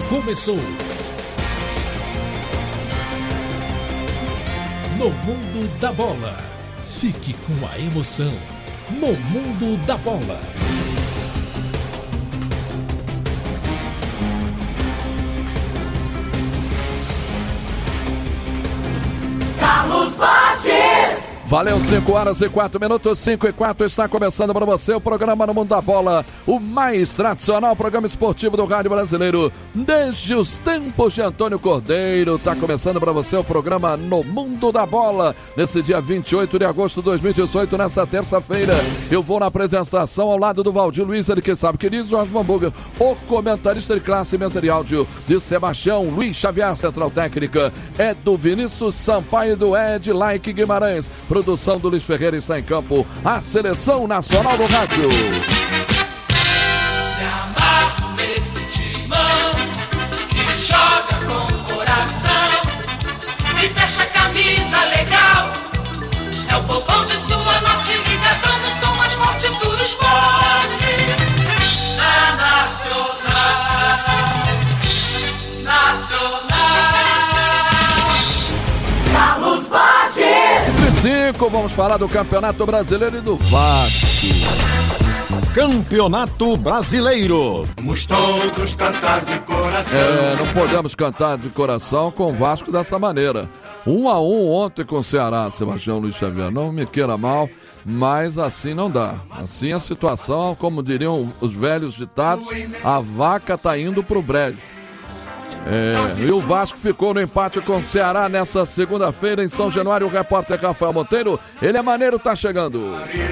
começou. No Mundo da Bola. Fique com a emoção. No Mundo da Bola. Carlos Baches! Valeu, 5 horas e 4 minutos, 5 e 4, está começando para você o programa No Mundo da Bola, o mais tradicional programa esportivo do rádio brasileiro, desde os tempos de Antônio Cordeiro. Está começando para você o programa No Mundo da Bola, nesse dia 28 de agosto de 2018, nessa terça-feira. Eu vou na apresentação ao lado do Valdir Luiz, ele que sabe que diz, Jorge Bambuga, o comentarista de classe, mesa de áudio de Sebastião Luiz Xavier, central técnica é do Vinícius Sampaio e do Ed Like Guimarães. Produção do Luiz Ferreira, está em campo a Seleção Nacional do Rádio. Me amarro nesse timão que joga com coração e fecha a camisa legal. É o povão de sua norte ligadão no som mais forte do esporte. Na Nacional. Carlos Baches! 5, vamos falar do Campeonato Brasileiro e do Vasco. Campeonato Brasileiro. Vamos todos cantar de coração. Não podemos cantar de coração com o Vasco dessa maneira. 1-1 ontem com o Ceará, Sebastião Luiz Xavier. Não me queira mal, mas assim não dá. Assim a situação, como diriam os velhos ditados, a vaca tá indo pro brejo. E o Vasco ficou no empate com o Ceará nessa segunda-feira em São Januário. O repórter Rafael Monteiro, ele é maneiro, tá chegando.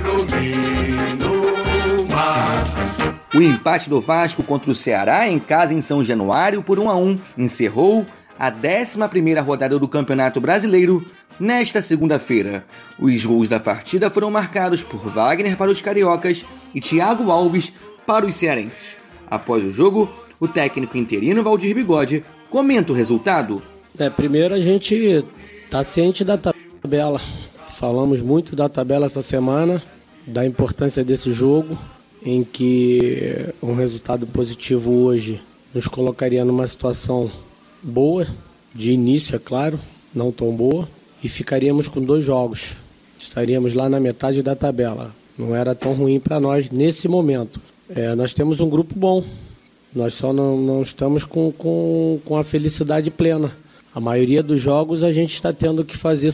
O empate do Vasco contra o Ceará em casa em São Januário por 1-1 encerrou a 11ª rodada do Campeonato Brasileiro nesta segunda-feira. Os gols da partida foram marcados por Wagner para os cariocas e Thiago Alves para os cearenses. Após o jogo, o técnico interino Valdir Bigode comenta o resultado. Primeiro a gente está ciente da tabela. Falamos muito da tabela essa semana, da importância desse jogo, em que um resultado positivo hoje nos colocaria numa situação boa, de início, é claro, não tão boa, e ficaríamos com 2 jogos. Estaríamos lá na metade da tabela. Não era tão ruim para nós nesse momento. Nós temos um grupo bom. Nós só não estamos com a felicidade plena. A maioria dos jogos a gente está tendo que fazer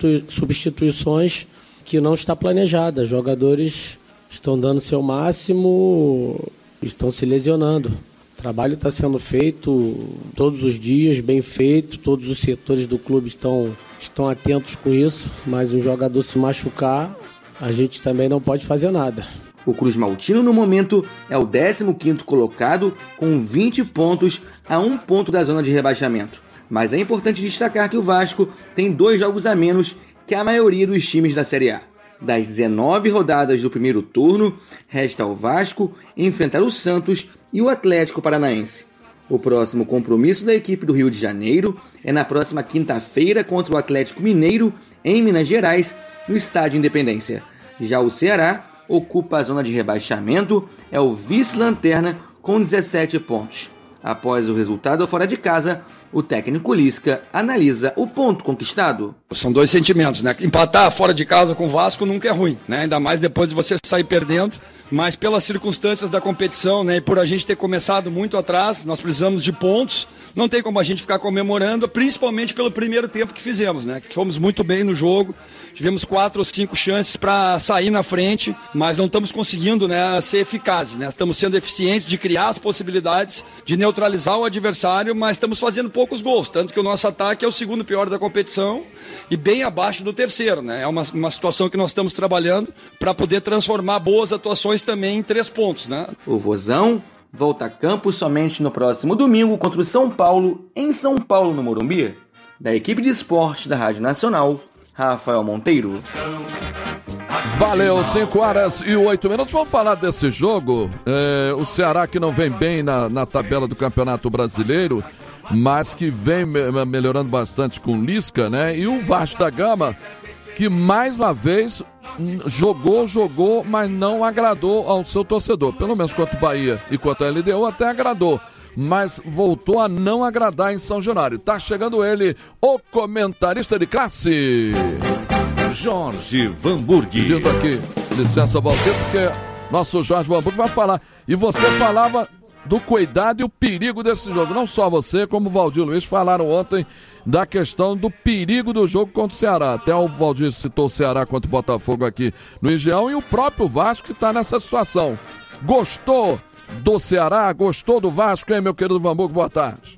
substituições que não está planejada. Jogadores estão dando seu máximo, estão se lesionando. O trabalho está sendo feito todos os dias, bem feito. Todos os setores do clube estão atentos com isso. Mas um jogador se machucar, a gente também não pode fazer nada. O Cruz Maltino, no momento, é o 15º colocado, com 20 pontos a 1 ponto da zona de rebaixamento. Mas é importante destacar que o Vasco tem 2 jogos a menos que a maioria dos times da Série A. Das 19 rodadas do primeiro turno, resta ao Vasco enfrentar o Santos e o Atlético Paranaense. O próximo compromisso da equipe do Rio de Janeiro é na próxima quinta-feira contra o Atlético Mineiro, em Minas Gerais, no Estádio Independência. Já o Ceará ocupa a zona de rebaixamento, é o vice-lanterna com 17 pontos. Após o resultado fora de casa, o técnico Lisca analisa o ponto conquistado. São 2 sentimentos, né? Empatar fora de casa com o Vasco nunca é ruim, né? Ainda mais depois de você sair perdendo. Mas pelas circunstâncias da competição, né, e por a gente ter começado muito atrás, nós precisamos de pontos. Não tem como a gente ficar comemorando, principalmente pelo primeiro tempo que fizemos, né? Que fomos muito bem no jogo, tivemos 4 ou 5 chances para sair na frente, mas não estamos conseguindo, né, ser eficazes, né? Estamos sendo eficientes de criar as possibilidades de neutralizar o adversário, mas estamos fazendo poucos gols, tanto que o nosso ataque é o 2º pior da competição e bem abaixo do 3º, né? É uma situação que nós estamos trabalhando para poder transformar boas atuações também em 3 pontos, né? O Vozão volta a campo somente no próximo domingo contra o São Paulo, em São Paulo, no Morumbi. Da equipe de esporte da Rádio Nacional, Rafael Monteiro. Valeu, 5 horas e 8 minutos. Vamos falar desse jogo. O Ceará que não vem bem na tabela do Campeonato Brasileiro, mas que vem melhorando bastante com o Lisca, né? E o Vasco da Gama, que mais uma vez jogou, mas não agradou ao seu torcedor. Pelo menos quanto o Bahia e quanto a LDU até agradou. mas voltou a não agradar em São Januário. Tá chegando ele, o comentarista de classe, Jorge Vanburg. pedindo aqui, licença, Valdir, porque nosso Jorge Vanburg vai falar. E você falava do cuidado e o perigo desse jogo. Não só você, como o Valdir Luiz falaram ontem da questão do perigo do jogo contra o Ceará. Até o Valdir citou o Ceará contra o Botafogo aqui no Engenhão e o próprio Vasco que está nessa situação. Gostou do Ceará? Gostou do Vasco, hein, meu querido Vanburg? Boa tarde.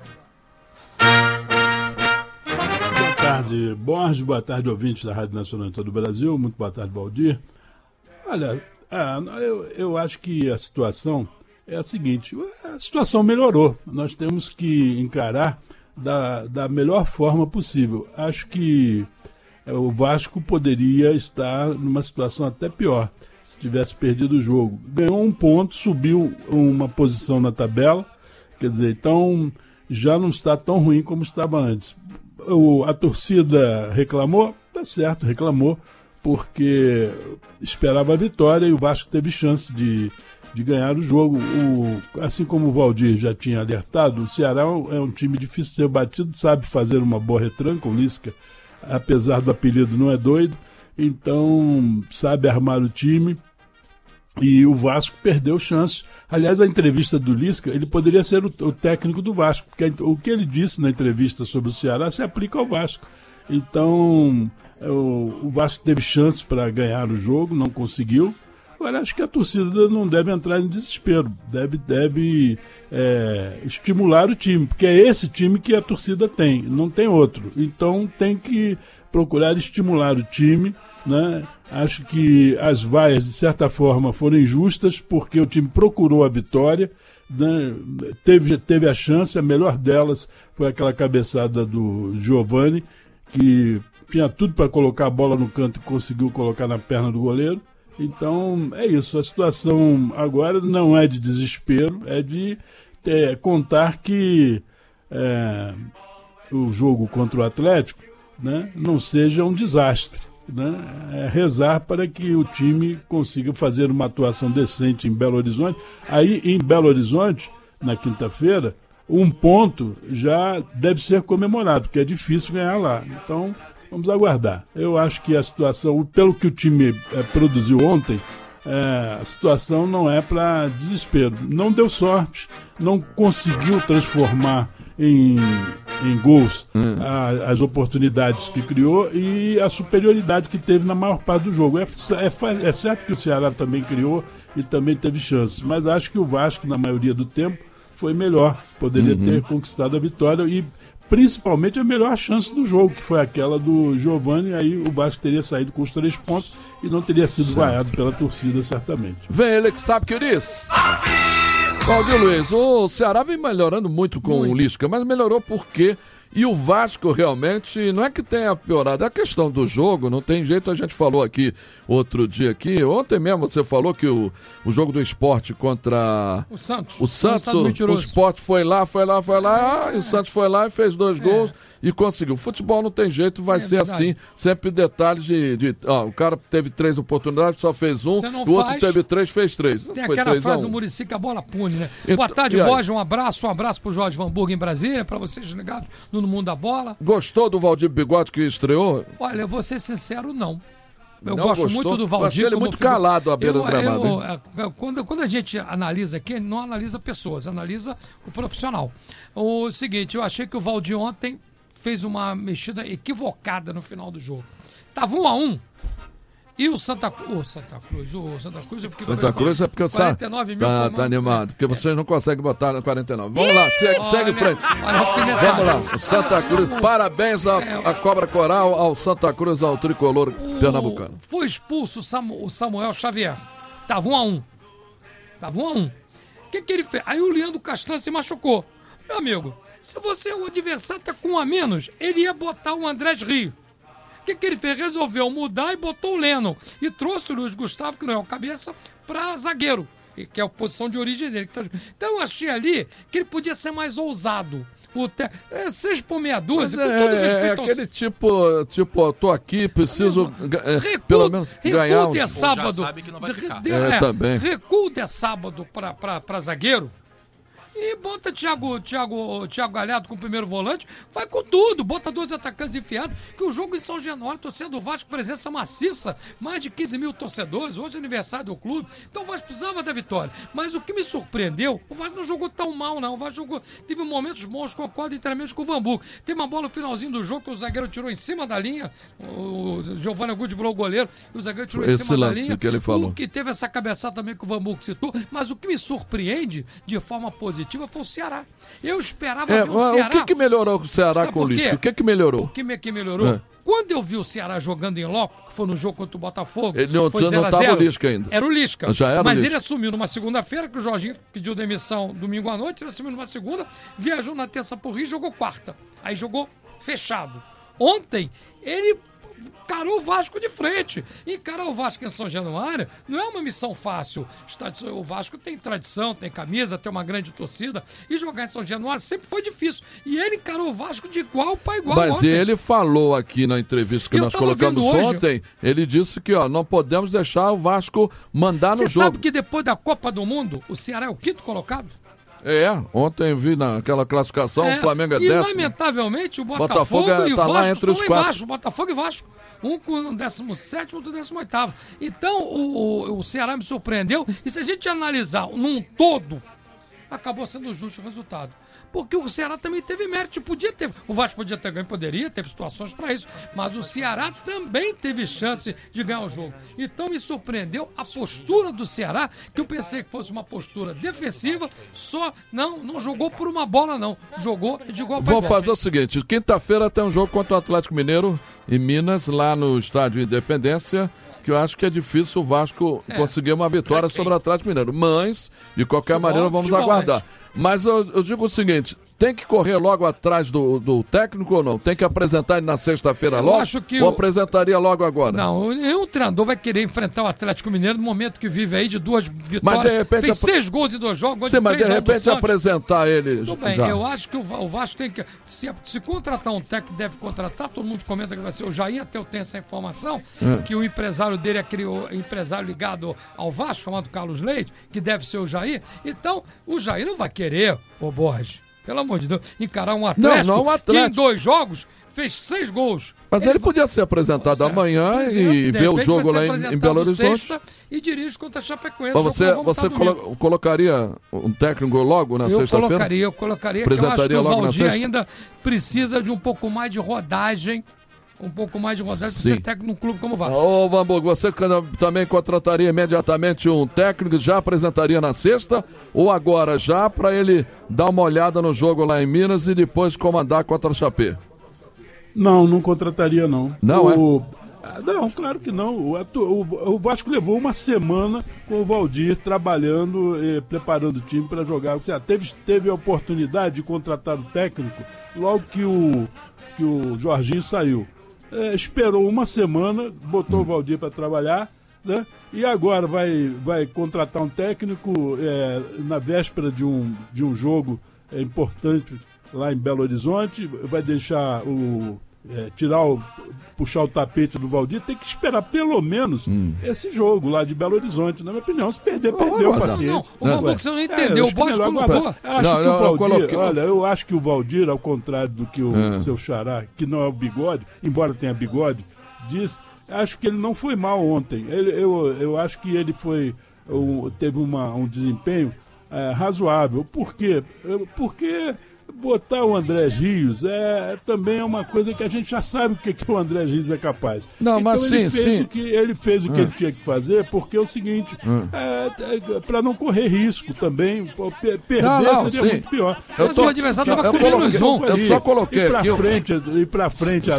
Boa tarde, Borges. Boa tarde, ouvintes da Rádio Nacional em todo o Brasil. Muito boa tarde, Valdir. Olha, eu acho que a situação é a seguinte: a situação melhorou. Nós temos que encarar da melhor forma possível. Acho que o Vasco poderia estar numa situação até pior se tivesse perdido o jogo. Ganhou um ponto, subiu uma posição na tabela, quer dizer, então já não está tão ruim como estava antes. A torcida reclamou, tá certo, reclamou, porque esperava a vitória e o Vasco teve chance de ganhar o jogo. Assim como o Valdir já tinha alertado, o Ceará é um time difícil de ser batido, sabe fazer uma boa retranca. O Lisca, apesar do apelido, não é doido, então sabe armar o time, e o Vasco perdeu chances. Aliás, a entrevista do Lisca, ele poderia ser o técnico do Vasco, porque o que ele disse na entrevista sobre o Ceará se aplica ao Vasco. Então o Vasco teve chances para ganhar o jogo, não conseguiu. Agora, acho que a torcida não deve entrar em desespero, deve estimular o time, porque é esse time que a torcida tem, não tem outro. Então tem que procurar estimular o time, né? Acho que as vaias, de certa forma, foram injustas, porque o time procurou a vitória, né? Teve a chance, a melhor delas foi aquela cabeçada do Giovani, que tinha tudo para colocar a bola no canto e conseguiu colocar na perna do goleiro. Então, é isso. A situação agora não é de desespero, é de contar que o jogo contra o Atlético, né, não seja um desastre, né? É rezar para que o time consiga fazer uma atuação decente em Belo Horizonte. Aí, em Belo Horizonte, na quinta-feira, um ponto já deve ser comemorado, porque é difícil ganhar lá. Então, vamos aguardar. Eu acho que a situação, pelo que o time produziu ontem, a situação não é para desespero. Não deu sorte, não conseguiu transformar em gols as oportunidades que criou e a superioridade que teve na maior parte do jogo. É certo que o Ceará também criou e também teve chances, mas acho que o Vasco, na maioria do tempo, foi melhor. Poderia ter conquistado a vitória e principalmente a melhor chance do jogo, que foi aquela do Giovani. Aí o Vasco teria saído com os 3 pontos e não teria sido vaiado pela torcida, certamente. Vem ele que sabe o que diz. Valdir Luiz, o Ceará vem melhorando muito com o Lisca, mas melhorou por quê? E o Vasco realmente não é que tenha piorado, é a questão do jogo, não tem jeito. A gente falou aqui outro dia aqui, ontem mesmo você falou que o jogo do Sport contra o Santos, o Sport foi lá, e o Santos foi lá e fez 2 gols e conseguiu. O futebol não tem jeito, vai ser verdade. Assim, sempre detalhes o cara teve 3 oportunidades, só fez 1, o outro teve 3, fez 3. Tem aquela frase do Muricy que a bola pune, né? Boa tarde, Borges, um abraço pro Jorge Vanburg em Brasília, para vocês ligados no Mundo da Bola. Gostou do Valdir Bigode que estreou? Olha, eu vou ser sincero, não. Eu não gosto gostou? muito do Valdir. Achei ele muito calado à beira do gramado. Quando a gente analisa aqui, não analisa pessoas, analisa o profissional. O seguinte, eu achei que o Valdir ontem fez uma mexida equivocada no final do jogo. Tava 1-1. E o Santa Cruz, eu fiquei Santa Cruz é porque 49 mil tá animado, porque vocês não conseguem botar no 49. Vamos lá, segue em frente. Vamos lá, o Santa Cruz, parabéns à Cobra Coral, ao Santa Cruz, ao tricolor pernambucano. Foi expulso o Samuel Xavier. Tava 1-1. O que ele fez? Aí o Leandro Castan se machucou. Meu amigo, se o adversário tá com 1 a menos, ele ia botar o Andrés Rio. O que ele fez? Resolveu mudar e botou o Lennon. E trouxe o Luiz Gustavo, que não é o cabeça, para zagueiro, que é a posição de origem dele. Então eu achei ali que ele podia ser mais ousado. 6 por meia dúzia, com todo respeito. É aquele tipo, tô aqui, preciso pelo menos ganhar um... Recuo de sábado. Também. Recuo de sábado para zagueiro. e bota Thiago Galhardo com o primeiro volante, vai com tudo, bota 2 atacantes enfiados, que o jogo em São Januário, torcendo do Vasco, presença maciça, mais de 15 mil torcedores, hoje é aniversário do clube, então o Vasco precisava da vitória. Mas o que me surpreendeu, o Vasco não jogou tão mal, não. O Vasco teve momentos bons, concordo inteiramente com o Vanburgo. Teve uma bola no finalzinho do jogo que o zagueiro tirou em cima da linha, o Giovanni Agude brou o goleiro, e o zagueiro tirou em cima da linha. Que ele falou. O que teve essa cabeçada também que o Vanburgo citou, mas o que me surpreende de forma positiva foi o Ceará. Eu esperava ver o Ceará... O que melhorou com o Ceará com o Lisca? O que melhorou? O que melhorou? Quando eu vi o Ceará jogando em loco, que foi no jogo contra o Botafogo, ele não estava o Lisca ainda. Era o Lisca. Já era mas o Lisca. Ele assumiu numa segunda-feira, que o Jorginho pediu demissão domingo à noite, ele assumiu numa segunda, viajou na terça pro Rio e jogou quarta. Aí jogou fechado. Ontem, ele encarou o Vasco de frente. Encarar o Vasco em São Januário não é uma missão fácil. O Vasco tem tradição, tem camisa, tem uma grande torcida. E jogar em São Januário sempre foi difícil. E ele encarou o Vasco de igual para igual. Mas ontem. Ele falou aqui na entrevista que nós colocamos ontem, ele disse que não podemos deixar o Vasco mandar no jogo. Você sabe que depois da Copa do Mundo, o Ceará é o 5º colocado? Ontem vi naquela classificação, o Flamengo é 10º. E lamentavelmente o Botafogo e o tá Vasco lá entre os 4. Embaixo, Botafogo e Vasco. Um com o 17º, outro 18º. Então o Ceará me surpreendeu. E se a gente analisar num todo, acabou sendo justo o resultado. Porque o Ceará também teve mérito, o Vasco podia ter ganho, teve situações para isso, mas o Ceará também teve chance de ganhar o jogo. Então me surpreendeu a postura do Ceará, que eu pensei que fosse uma postura defensiva, só não jogou por uma bola não, jogou de igual para igual. Vamos fazer o seguinte, quinta-feira tem um jogo contra o Atlético Mineiro em Minas, lá no Estádio Independência, que eu acho que é difícil o Vasco conseguir uma vitória sobre o Atlético Mineiro, mas de qualquer maneira vamos aguardar. Mas eu digo o seguinte, tem que correr logo atrás do técnico ou não? Tem que apresentar ele na sexta-feira logo? Ou apresentaria logo agora? Não, o treinador vai querer enfrentar o Atlético Mineiro no momento que vive aí de 2 vitórias. Mas de repente... Fez 6 gols em 2 jogos. Sim, mas de repente apresentar ele Tudo bem, eu acho que o Vasco tem que... Se contratar um técnico, deve contratar, todo mundo comenta que vai ser o Jair, até eu tenho essa informação, que o empresário dele é o empresário ligado ao Vasco, chamado Carlos Leite, que deve ser o Jair. Então, o Jair não vai querer, ô Borges, pelo amor de Deus, encarar um Atlético, que em 2 jogos fez 6 gols. Mas ele podia ser apresentado amanhã e ver o jogo lá em Belo Horizonte. E dirige contra a Chapecoense. Mas você colocaria um técnico logo na sexta-feira? Eu colocaria. Apresentaria eu acho que logo o Valdir na sexta? ainda precisa de um pouco mais de rodagem. Para ser técnico num clube como o Vasco. Ô, Vanburgo, você também contrataria imediatamente um técnico, já apresentaria na sexta, ou agora já, para ele dar uma olhada no jogo lá em Minas e depois comandar contra o Chapé? Não contrataria não. Não, Não, claro que não. O Vasco levou uma semana com o Valdir trabalhando, preparando o time para jogar. Você teve a oportunidade de contratar o técnico logo que o Jorginho saiu. Esperou uma semana, botou o Valdir para trabalhar, né? E agora vai contratar um técnico na véspera de um jogo importante lá em Belo Horizonte, vai deixar puxar o tapete do Valdir, tem que esperar pelo menos esse jogo lá de Belo Horizonte. Na minha opinião, se perder, perdeu, paciência. Você não entendeu, o Borges colocou. Eu acho que o Valdir, ao contrário do que o seu xará, que não é o Bigode, embora tenha Bigode, diz, acho que ele não foi mal ontem. Eu acho que ele teve um desempenho razoável. Por quê? Porque botar o Andrés Rios também é uma coisa que a gente já sabe o que o Andrés Rios é capaz. Não, então, mas ele fez o que ele tinha que fazer, porque é o seguinte, para não correr risco também, perder seria muito pior. O adversário estava com menos um. Eu só coloquei aqui. Ir para frente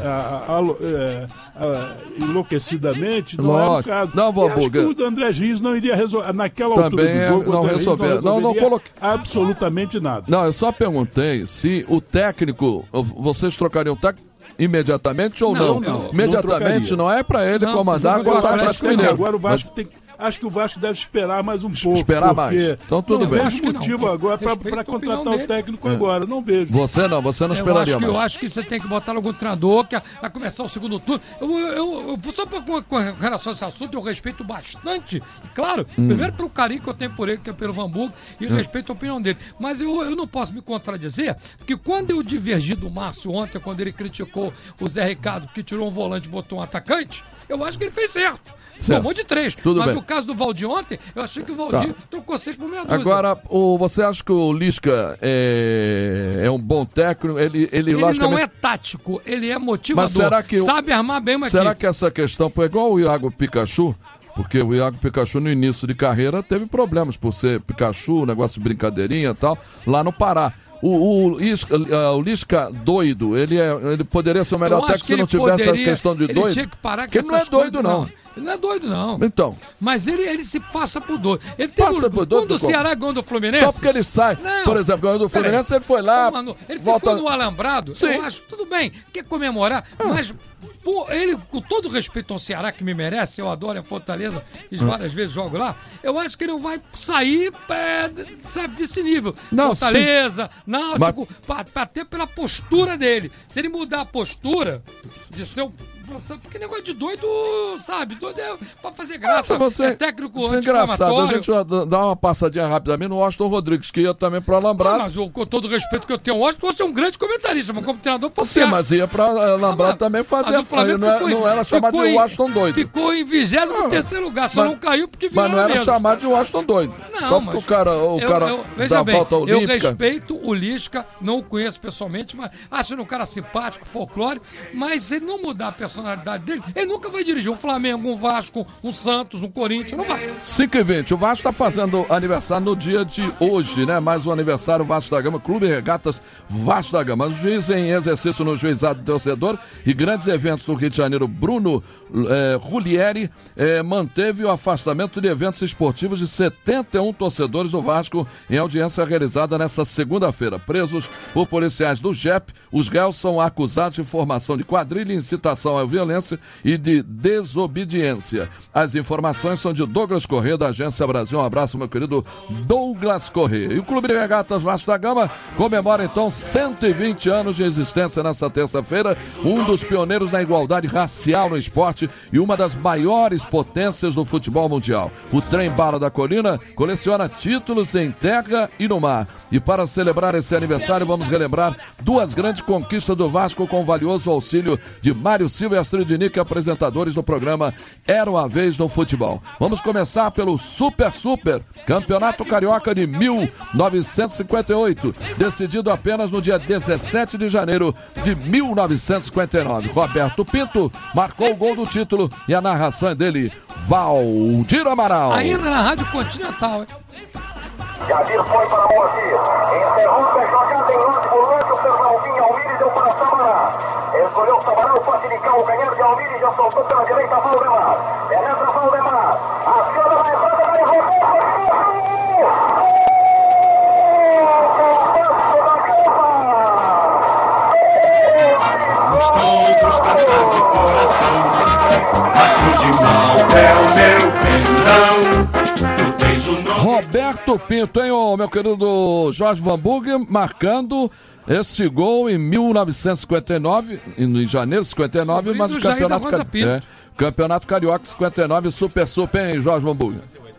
enlouquecidamente, não é o caso. Não, acho que o Andrés Rios não iria resolver, naquela altura do jogo, não resolver. Não coloquei absolutamente nada. Não, eu só perguntei se o técnico, vocês trocariam o técnico imediatamente ou não? Imediatamente não é para ele comandar contra o Atlético Mineiro. Agora o Vasco tem Acho que o Vasco deve esperar mais um pouco. Esperar mais. Então tudo bem. Não vejo motivo agora para contratar o técnico agora. Não vejo. Você não esperaria mais. Eu acho que você tem que botar algum treinador que vai começar o segundo turno. Só com relação a esse assunto, eu respeito bastante. Claro, primeiro pelo carinho que eu tenho por ele, que é pelo Hamburgo, e respeito a opinião dele. Mas eu não posso me contradizer, porque quando eu divergi do Márcio ontem, quando ele criticou o Zé Ricardo, que tirou um volante e botou um atacante, eu acho que ele fez certo. Tomou de 3. Mas bem. No caso do Valdir ontem, eu achei que o Valdir trocou 6 por meia dúzia. Agora, você acha que o Lisca é um bom técnico? Ele logicamente... não é tático, ele é motivador. Mas será que sabe armar bem uma Será equipe. que essa questão foi igual o Iago Pikachu? Porque o Iago Pikachu no início de carreira teve problemas por ser Pikachu, negócio de brincadeirinha e tal, lá no Pará. O Lisca doido, ele poderia ser o melhor técnico se não tivesse a questão de doido? Tinha que parar porque ele não é doido, não. Ele não é doido, não. Então. Mas ele se passa por doido. Ele passa por doido. Quando o Ceará ganhou do Fluminense... Só porque ele sai. Não, por exemplo, ganhou do Fluminense, ele foi lá... Mano, ele ficou no alambrado. Sim. Eu acho, tudo bem, quer comemorar, mas... ele, com todo respeito ao Ceará, que me merece, eu adoro a Fortaleza, e várias vezes jogo lá, eu acho que ele não vai sair, sabe, desse nível. Não, Fortaleza, Náutico, até pela postura dele. Se ele mudar a postura de ser porque negócio de doido, sabe? Doido é pra fazer graça. É técnico isso é engraçado. A gente dá uma passadinha rapidamente no Washington Rodrigues, que ia também pro Alambrado. Mas com todo o respeito que eu tenho ao Washington, você é um grande comentarista, mas como treinador, sim, mas ia pra Alambrado também fazer. Não era chamado de Washington doido. Ficou em 23º lugar, só não caiu porque virou. Mas não era chamado de Washington doido. Não, só porque o cara veja dá bem, volta olímpica. Eu respeito o Lisca, não o conheço pessoalmente, mas acho ele um cara simpático, folclore, mas se ele não mudar a personalidade dele, ele nunca vai dirigir um Flamengo, um Vasco, um Santos, um Corinthians, não vai. 5h20, o Vasco está fazendo aniversário no dia de hoje, né? Mais um aniversário, Vasco da Gama, Clube Regatas Vasco da Gama. O juiz em exercício no juizado do torcedor e grandes eventos do Rio de Janeiro, Bruno Rulieri, manteve o afastamento de eventos esportivos de 71 torcedores do Vasco em audiência realizada nesta segunda-feira. Presos por policiais do JEP, os réus são acusados de formação de quadrilha, incitação à violência e de desobediência. As informações são de Douglas Corrêa, da Agência Brasil. Um abraço, meu querido Douglas Corrêa. E o Clube de Regatas Vasco da Gama comemora, então, 120 anos de existência nessa terça-feira, um dos pioneiros na igualdade racial no esporte e uma das maiores potências do futebol mundial. O Trem Bala da Colina coleciona títulos em terra e no mar. E para celebrar esse aniversário, vamos relembrar 2 grandes conquistas do Vasco com o valioso auxílio de Mário Silva e Astrid Dinic, apresentadores do programa Era uma Vez no Futebol. Vamos começar pelo Super Campeonato Carioca de 1958, decidido apenas no dia 17 de janeiro de 1959. Roberto Pinto marcou o gol do título e a narração é dele, Valdir Amaral. Ainda na Rádio Continental, hein? Jadir foi para o Moacir, interrompe a jogada em ótimo lance, o Fernandinho Almir deu para Sabará. Escolheu o Sabará, o passe de cá, o canhão de Almir e já soltou pela direita Valdemar. Penetra Valdemar, aciona na entrada, vai voltar, Vamos todos cantar de coração, a cruz de mal é o meu perdão. Roberto Pinto, hein, meu querido Jorge Vanburg, marcando esse gol em 1959, em janeiro de 59, mas o Campeonato Carioca 59, Super, hein, Jorge Vanburg?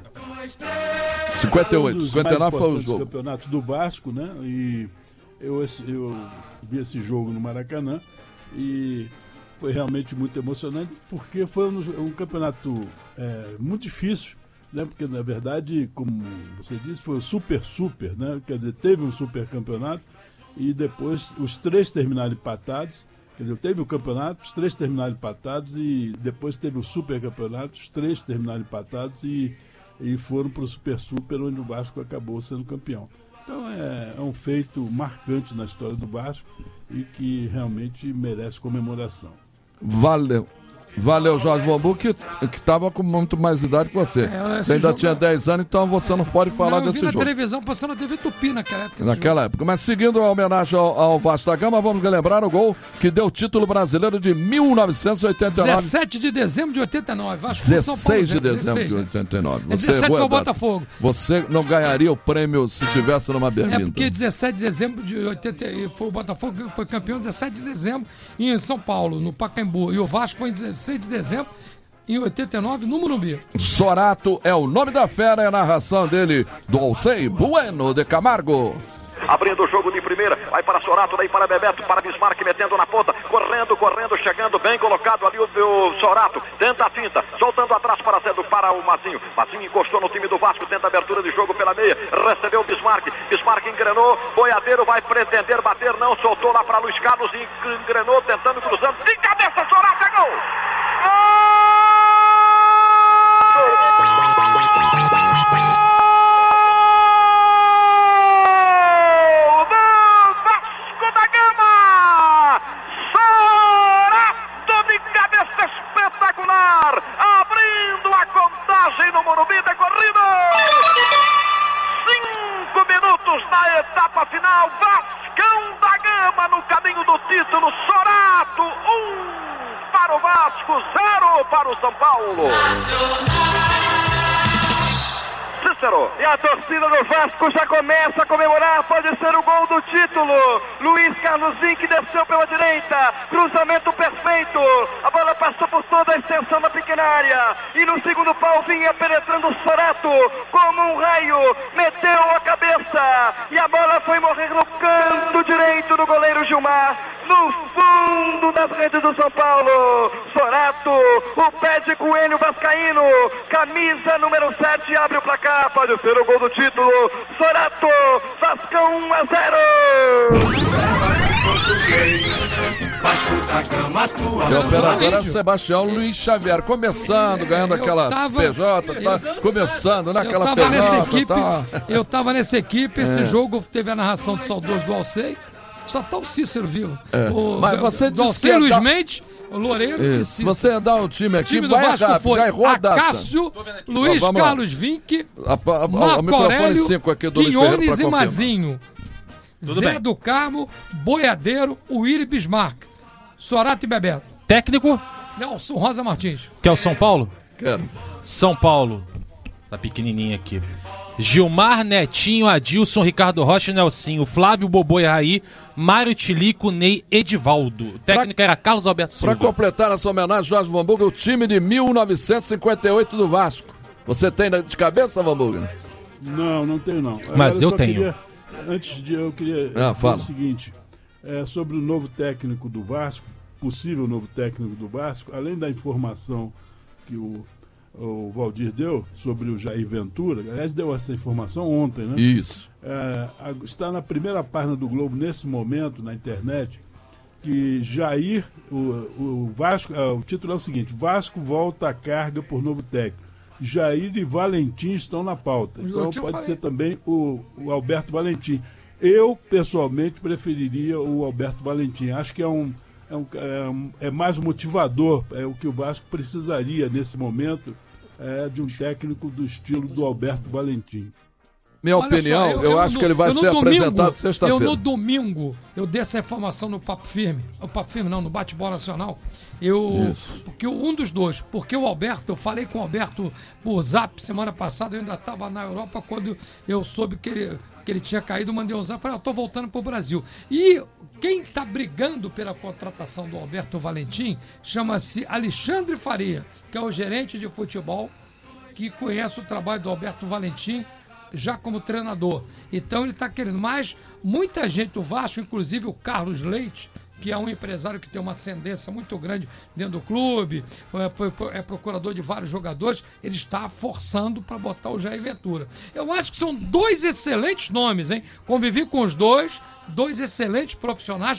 58, 59 foi o jogo. Campeonato do Vasco, né? E eu vi esse jogo no Maracanã e foi realmente muito emocionante, porque foi um campeonato muito difícil, né? Porque na verdade, como você disse, foi o super, né? Quer dizer, teve um super campeonato e depois os 3 terminaram empatados. Quer dizer, teve o campeonato, os 3 terminaram empatados e depois teve o super campeonato, os 3 terminaram empatados e foram para o super, onde o Vasco acabou sendo campeão. Então é um feito marcante na história do Vasco e que realmente merece comemoração. Valeu. Valeu, Jorge Bambu, que estava com muito mais idade que você. Você ainda tinha 10 anos, então você não pode falar desse jogo. Eu vi na televisão, passando na TV Tupi naquela época. Naquela época. Mas seguindo a homenagem ao Vasco da Gama, vamos relembrar o gol que deu o título brasileiro de 1989. 17 de dezembro de 89. Vasco 16 de dezembro de 89. Você 17 foi o Botafogo. Você não ganharia o prêmio se estivesse numa berlinda. É porque 17 de dezembro de 80 foi o Botafogo que foi campeão 17 de dezembro em São Paulo, no Pacaembu. E o Vasco foi em 16 de dezembro em 89 no Morumbi. Sorato é o nome da fera, é a narração dele, do Alcei Bueno de Camargo. Abrindo o jogo de primeira, vai para Sorato, daí para Bebeto, para Bismarck, metendo na ponta, correndo, chegando, bem colocado ali o Sorato, tenta a finta, soltando atrás para o Mazinho. Mazinho encostou no time do Vasco, tenta a abertura de jogo pela meia, recebeu o Bismarck engrenou, Boiadeiro vai pretender bater, não, soltou lá para Luiz Carlos, engrenou, tentando, cruzando, de cabeça, Sorato, é gol! Abrindo a contagem no Morumbi, decorrido 5 minutos na etapa final. Vascão da Gama no caminho do título. Sorato 1 para o Vasco, 0 para o São Paulo. Cícero. E a torcida do Vasco já começa a comemorar. Pode ser o gol do título. Luiz Carlos Vinck desceu pela direita. Cruzamento perfeito. A bola passou por toda a extensão da pequena área. E no segundo pau vinha penetrando o Sorato como um raio. Meteu a cabeça. E a bola foi morrer no canto direito do goleiro Gilmar. No fundo das redes do São Paulo. Sorato, o pé de coelho vascaíno. Camisa número 7 abre o placar. Pode ser o gol do título. Sorato, Vascão 1-0. E o operador é o Sebastião Luiz Xavier, começando, ganhando aquela PJ, começando naquela PJ. Eu tava nessa equipe, esse jogo teve a narração do saudoso do Alcei. Só tá o Cícero vivo. Mas você disse Alcei que Luiz Mendes, o Loureiro e Cícero. Você ia dar o time aqui, do vai Vasco rápido, foi já errou a data. Acácio, Luiz Carlos Vinck, o Marco microfone Aurélio, 5 aqui do Luiz Ferreira Quinhones pra e confirmar. Mazinho, Tudo Zé bem. do Carmo, Boiadeiro, Uíri Bismarck, Sorato e Bebeto. Técnico, Nelson Rosa Martins. que é o São Paulo? Quero. São Paulo. Tá pequenininho aqui. Gilmar, Netinho, Adilson, Ricardo Rocha, Nelsinho, Flávio, Bobô e Raí, Mário Tilico, Ney, Edivaldo. O técnico era Carlos Alberto Silva. Para completar a sua homenagem, Jorge Vambuga, o time de 1958 do Vasco. Você tem de cabeça, Vambuga? Não tenho não. Mas eu só tenho. Eu queria fala. dizer o seguinte, sobre o novo técnico do Vasco, possível novo técnico do Vasco, além da informação que o Valdir deu sobre o Jair Ventura, aliás, deu essa informação ontem, né? Isso. Está na primeira página do Globo, nesse momento, na internet, que Jair, o Vasco, o título é o seguinte: Vasco volta à carga por novo técnico. Jair e Valentim estão na pauta. Então pode ser também o Alberto Valentim. Eu, pessoalmente, preferiria o Alberto Valentim. Acho que é mais motivador, é o que o Vasco precisaria nesse momento, de um técnico do estilo do Alberto Valentim. Minha opinião, eu acho que ele vai ser apresentado sexta-feira. No domingo, eu dei essa informação no Papo Firme. O Papo Firme não, no Bate-Bola Nacional. Porque um dos dois, porque o Alberto, eu falei com o Alberto por Zap semana passada, eu ainda estava na Europa, quando eu soube que ele tinha caído, mandei um Zap, falei, eu estou voltando para o Brasil. E quem está brigando pela contratação do Alberto Valentim chama-se Alexandre Faria, que é o gerente de futebol, que conhece o trabalho do Alberto Valentim, já como treinador. Então ele está querendo. Mas muita gente do Vasco, inclusive o Carlos Leite, que é um empresário que tem uma ascendência muito grande dentro do clube, é procurador de vários jogadores, ele está forçando para botar o Jair Ventura. Eu acho que são dois excelentes nomes, hein? Convivi com os dois excelentes profissionais.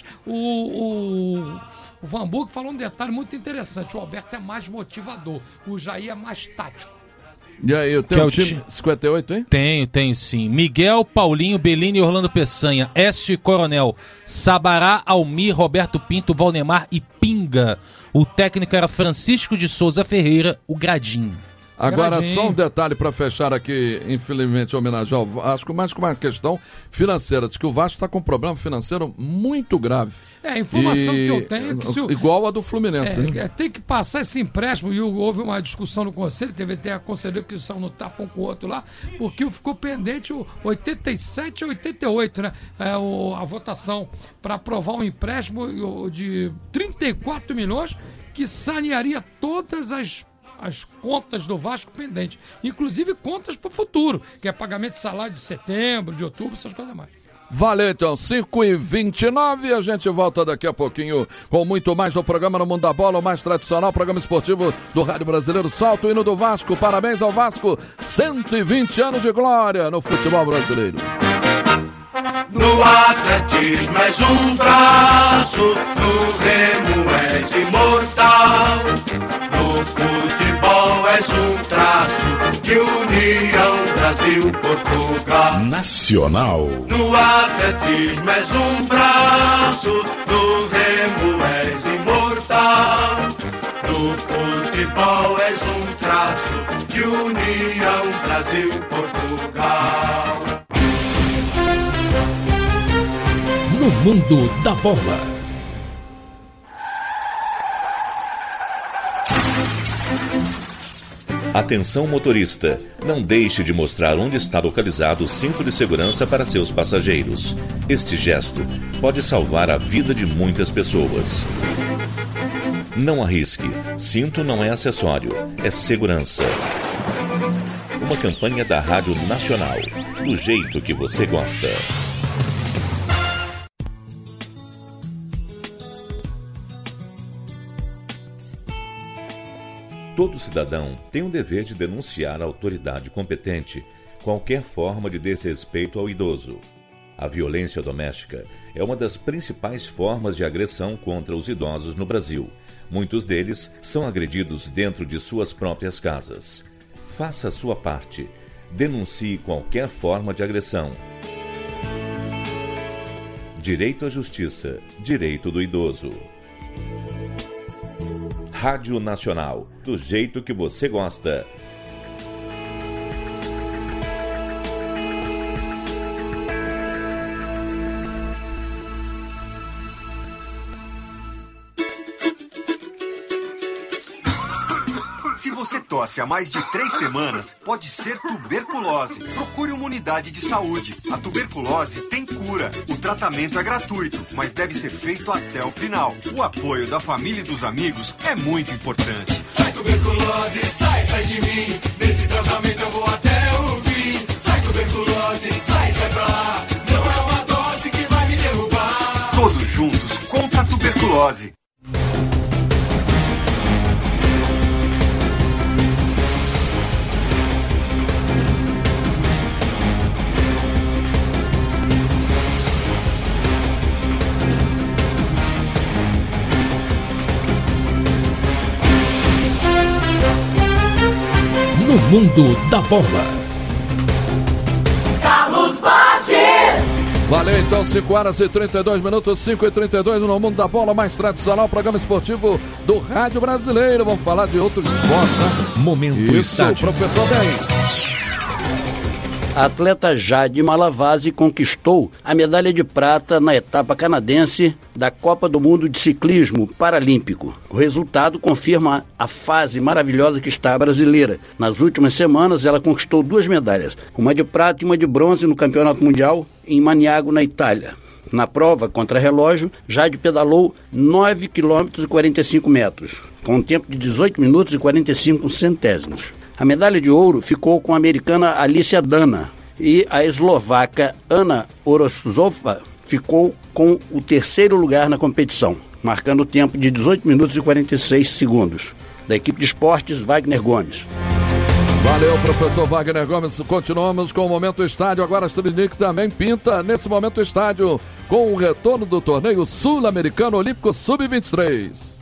O Vambuga falou um detalhe muito interessante: o Alberto é mais motivador, o Jair é mais tático. E aí, eu tenho o time 58, hein? Tenho sim. Miguel, Paulinho, Bellini e Orlando Peçanha. Écio e Coronel. Sabará, Almir, Roberto Pinto, Valdemar e Pinga. O técnico era Francisco de Souza Ferreira, o Gradinho. Agora, só um detalhe para fechar aqui, infelizmente, em homenagem ao Vasco, mas com uma questão financeira. Diz que o Vasco está com um problema financeiro muito grave. A informação que eu tenho é que igual a do Fluminense, né? Tem que passar esse empréstimo, e houve uma discussão no conselho, teve até a conselheira que saiu no tapa um com o outro lá, porque ficou pendente o 87 e 88, né? A votação para aprovar um empréstimo de 34 milhões que sanearia todas as contas do Vasco pendentes, inclusive contas para o futuro, que é pagamento de salário de setembro, de outubro, essas coisas mais. Valeu, então, 5h29, a gente volta daqui a pouquinho com muito mais no programa No Mundo da Bola, o mais tradicional programa esportivo do Rádio Brasileiro. Solta o hino do Vasco, parabéns ao Vasco, 120 anos de glória no futebol brasileiro. No atletismo és um braço, no remo és imortal, no futebol és um traço de união Brasil-Portugal. Nacional. No atletismo és um braço, no remo és imortal, no futebol és um traço de união Brasil-Portugal. No Mundo da Bola. Atenção motorista, não deixe de mostrar onde está localizado o cinto de segurança para seus passageiros. Este gesto pode salvar a vida de muitas pessoas. Não arrisque, cinto não é acessório, é segurança. Uma campanha da Rádio Nacional, do jeito que você gosta. Todo cidadão tem o dever de denunciar à autoridade competente qualquer forma de desrespeito ao idoso. A violência doméstica é uma das principais formas de agressão contra os idosos no Brasil. Muitos deles são agredidos dentro de suas próprias casas. Faça a sua parte. Denuncie qualquer forma de agressão. Direito à justiça. Direito do idoso. Rádio Nacional, do jeito que você gosta. Se você tosse há mais de 3 semanas, pode ser tuberculose. Procure uma unidade de saúde. A tuberculose tem cura. O tratamento é gratuito, mas deve ser feito até o final. O apoio da família e dos amigos é muito importante. Sai tuberculose, sai de mim. Nesse tratamento eu vou até o fim. Sai tuberculose, sai pra lá. Não é uma dose que vai me derrubar. Todos juntos contra a tuberculose. No Mundo da Bola. Carlos Bages. Valeu, então, 5h32, 5h32 no Mundo da Bola, mais tradicional programa esportivo do Rádio Brasileiro. Vamos falar de outros esportes, né? Momento Isso, estádio. professor Ben. A atleta Jade Malavasi conquistou a medalha de prata na etapa canadense da Copa do Mundo de Ciclismo Paralímpico. O resultado confirma a fase maravilhosa que está a brasileira. Nas últimas semanas, ela conquistou 2 medalhas, uma de prata e uma de bronze no Campeonato Mundial em Maniago, na Itália. Na prova contra relógio, Jade pedalou 9 km e 45 metros, com um tempo de 18 minutos e 45 centésimos. A medalha de ouro ficou com a americana Alicia Dana e a eslovaca Ana Orozova ficou com o 3º lugar na competição, marcando o tempo de 18 minutos e 46 segundos. Da equipe de esportes, Wagner Gomes. Valeu, professor Wagner Gomes. Continuamos com o Momento Estádio. Agora a Sirinic também pinta nesse Momento Estádio com o retorno do torneio sul-americano olímpico sub-23.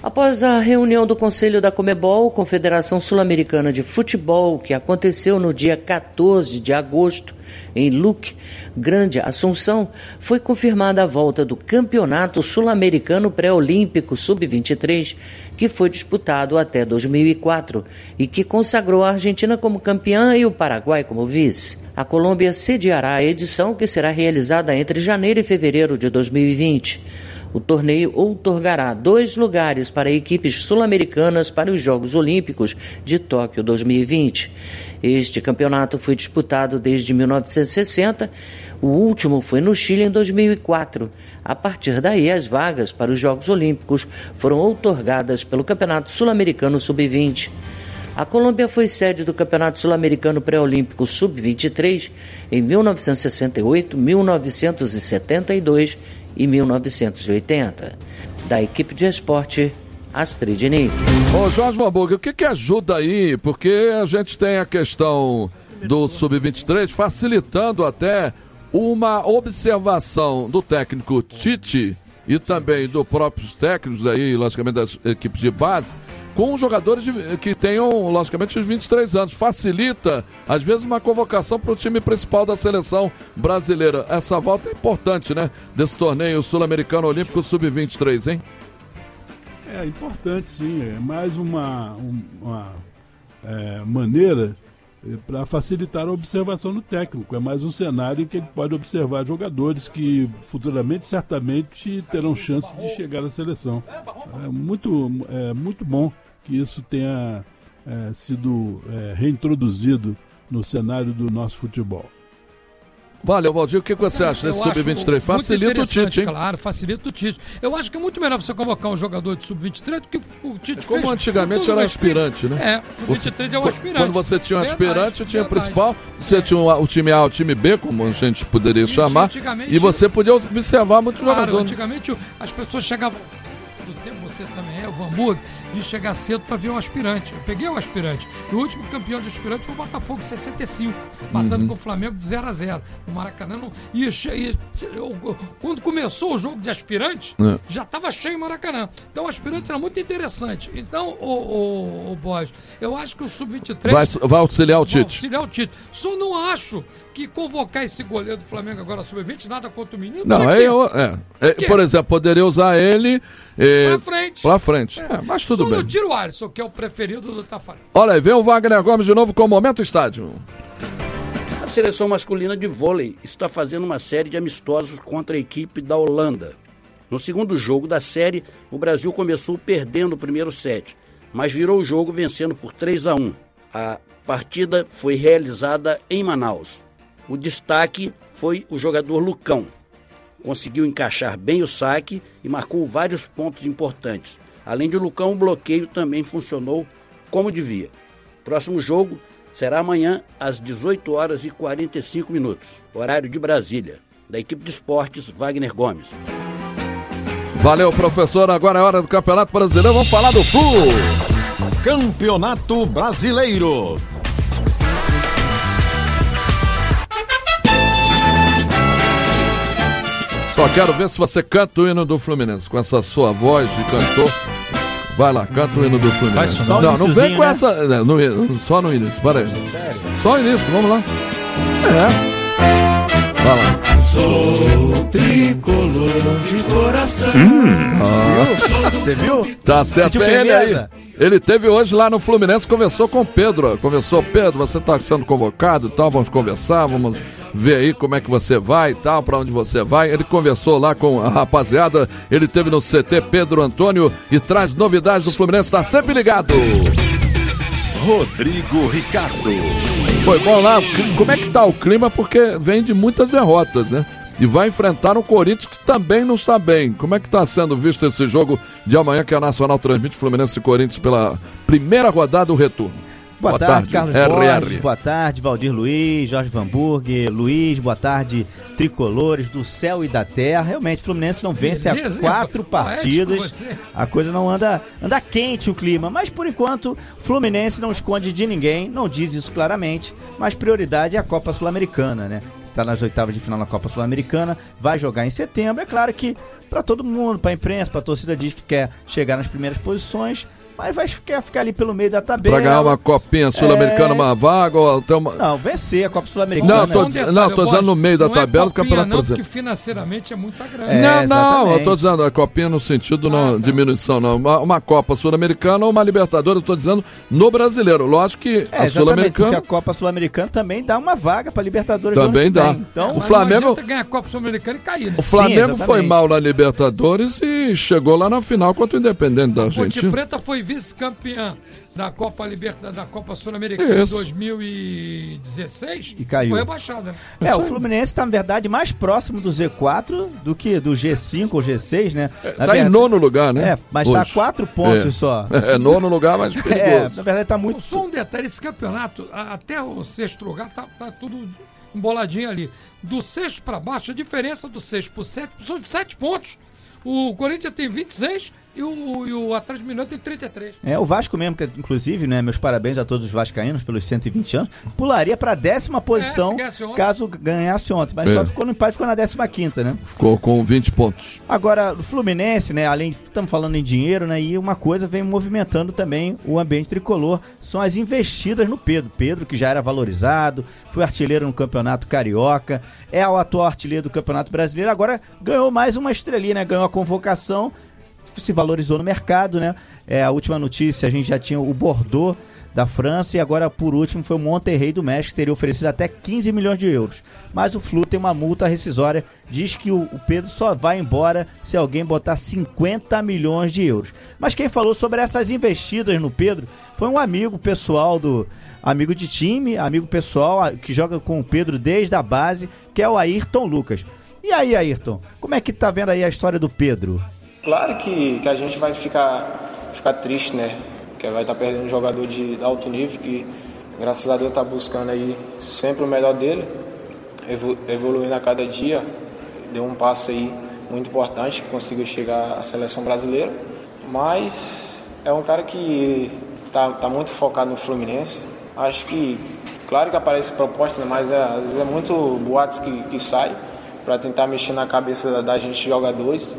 Após a reunião do Conselho da Conmebol, Confederação Sul-Americana de Futebol, que aconteceu no dia 14 de agosto, em Luque, Grande Assunção, foi confirmada a volta do Campeonato Sul-Americano Pré-Olímpico Sub-23, que foi disputado até 2004 e que consagrou a Argentina como campeã e o Paraguai como vice. A Colômbia sediará a edição, que será realizada entre janeiro e fevereiro de 2020. O torneio outorgará 2 lugares para equipes sul-americanas para os Jogos Olímpicos de Tóquio 2020. Este campeonato foi disputado desde 1960, o último foi no Chile em 2004. A partir daí, as vagas para os Jogos Olímpicos foram outorgadas pelo Campeonato Sul-Americano Sub-20. A Colômbia foi sede do Campeonato Sul-Americano Pré-Olímpico Sub-23 em 1968, 1972 e 1980. Da equipe de esporte, Astrid Nick. Ô Jorge Vanburg, o que ajuda aí? Porque a gente tem a questão do Sub-23 facilitando até uma observação do técnico Tite e também dos próprios técnicos aí, logicamente das equipes de base, com jogadores que tenham, logicamente, os 23 anos. Facilita, às vezes, uma convocação para o time principal da seleção brasileira. Essa volta é importante, né? Desse torneio sul-americano olímpico sub-23, hein? É importante, sim. É mais uma maneira para facilitar a observação do técnico. É mais um cenário em que ele pode observar jogadores que futuramente, certamente, terão chance de chegar à seleção. É muito bom que isso tenha sido reintroduzido no cenário do nosso futebol. Valeu, Valdir, o que você acha desse Sub-23? Facilita o Tite, hein? Claro, facilita o Tite. Eu acho que é muito melhor você convocar um jogador de Sub-23 do que o Tite fez. Como antigamente era aspirante, né? Sub-23 é o aspirante. Quando você tinha um aspirante, tinha o principal, você tinha o time A, o time B, como a gente poderia chamar, e você podia observar muitos jogadores. Antigamente as pessoas chegavam do tempo, você também o Vanburg, de chegar cedo para ver o aspirante. Eu peguei o aspirante. O último campeão de aspirante foi o Botafogo, 65, batendo com o Flamengo de 0-0. No Maracanã, quando começou o jogo de aspirante, já estava cheio o Maracanã. Então o aspirante era muito interessante. Então, o Boys, eu acho que o Sub-23 vai auxiliar o Tite. Vai auxiliar o Tite. Só não acho que convocar esse goleiro do Flamengo agora Sub-20, nada contra o menino. Não, por exemplo, poderia usar ele pra frente. Mas tudo só bem. Só não tira o Alisson, que é o preferido do Tafarel. Olha aí, vem o Wagner Gomes de novo com o Momento Estádio. A seleção masculina de vôlei está fazendo uma série de amistosos contra a equipe da Holanda. No segundo jogo da série, o Brasil começou perdendo o primeiro set, mas virou o jogo vencendo por 3-1. A partida foi realizada em Manaus. O destaque foi o jogador Lucão. Conseguiu encaixar bem o saque e marcou vários pontos importantes. Além de Lucão, o bloqueio também funcionou como devia. Próximo jogo será amanhã às 18h45, horário de Brasília. Da equipe de esportes, Wagner Gomes. Valeu, professor. Agora é hora do Campeonato Brasileiro. Vamos falar do Flu. Campeonato Brasileiro. Só quero ver se você canta o hino do Fluminense com essa sua voz de cantor. Vai lá, canta o hino do Fluminense. Não vem com essa. Só no início, para aí. Só no início, vamos lá. Vai lá. Sou tricolor de coração. Você viu? Tá certo, é ele aí. Ele teve hoje lá no Fluminense, conversou com o Pedro. Conversou, Pedro, você tá sendo convocado e tal, vamos conversar, vamos ver aí como é que você vai e tal, pra onde você vai. Ele conversou lá com a rapaziada, ele teve no CT Pedro Antônio e traz novidades do Fluminense, tá sempre ligado. Rodrigo Ricardo. Foi bom lá, como é que tá o clima? Porque vem de muitas derrotas, né? E vai enfrentar o Corinthians, que também não está bem. Como é que está sendo visto esse jogo de amanhã, que a Nacional transmite Fluminense e Corinthians pela primeira rodada do retorno? Boa tarde, Carlos Borges, boa tarde, Valdir Luiz, Jorge Vanburg, Luiz, boa tarde, tricolores do céu e da terra. Realmente, o Fluminense não vence há 4 partidas, a coisa não anda quente o clima, mas por enquanto, Fluminense não esconde de ninguém, não diz isso claramente, mas prioridade é a Copa Sul-Americana, né? Está nas oitavas de final na Copa Sul-Americana, vai jogar em setembro. É claro que para todo mundo, para a imprensa, para a torcida, diz que quer chegar nas primeiras posições, mas vai ficar ali pelo meio da tabela. Pra ganhar uma copinha sul-americana, uma vaga ou até uma... Não, vencer a Copa Sul-Americana. Não, tô dizendo no meio da tabela do Campeonato Brasileiro. Porque financeiramente é muita grana. Não, eu tô dizendo a copinha no sentido não diminuição, não. Uma Copa Sul-Americana ou uma Libertadores, eu tô dizendo no Brasileiro. Lógico que a Sul-Americana... porque a Copa Sul-Americana também dá uma vaga pra Libertadores. Também dá. Então, o Flamengo... Não adianta ganhar a Copa Sul-Americana e cair, né? O Flamengo foi mal na Libertadores e chegou lá na final contra o Independente da Argentina. Ponte Preta foi vice-campeã da Copa da Copa Sul-Americana em 2016 e caiu. Foi rebaixada. O Fluminense está, na verdade, mais próximo do Z4 do que do G5 ou G6, né? Tá em nono lugar, né? Mas está a 4 pontos só. Nono lugar, mas perigoso. Na verdade tá muito... Só um detalhe, esse campeonato, até o sexto lugar, tá tudo emboladinho ali. Do sexto para baixo, a diferença do sexto pro sétimo são de 7 pontos. O Corinthians tem 26 e o Atlético Mineiro tem 33. O Vasco mesmo, que inclusive, né, meus parabéns a todos os vascaínos pelos 120 anos, pularia para a 10ª posição caso ganhasse ontem, mas só ficou no empate, ficou na 15ª, né? Ficou com 20 pontos. Agora, o Fluminense, né, além de estamos falando em dinheiro, né, e uma coisa vem movimentando também o ambiente tricolor, são as investidas no Pedro. Pedro, que já era valorizado, foi artilheiro no Campeonato Carioca, é o atual artilheiro do Campeonato Brasileiro, agora ganhou mais uma estrelinha, né, ganhou a convocação, se valorizou no mercado, né? A última notícia, a gente já tinha o Bordeaux da França e agora, por último, foi o Monterrey do México, que teria oferecido até 15 milhões de euros. Mas o Flu tem uma multa rescisória, diz que o Pedro só vai embora se alguém botar 50 milhões de euros. Mas quem falou sobre essas investidas no Pedro foi um amigo pessoal amigo de time, amigo pessoal que joga com o Pedro desde a base, que é o Ayrton Lucas. E aí, Ayrton, como é que tá vendo aí a história do Pedro? Claro que a gente vai ficar triste, né? Porque vai estar perdendo um jogador de alto nível que, graças a Deus, está buscando aí sempre o melhor dele, evoluindo a cada dia. Deu um passo aí muito importante, que conseguiu chegar à seleção brasileira. Mas é um cara que tá muito focado no Fluminense. Acho que, claro que aparece proposta, né? Mas às vezes é muito boatos que sai para tentar mexer na cabeça da gente jogadores.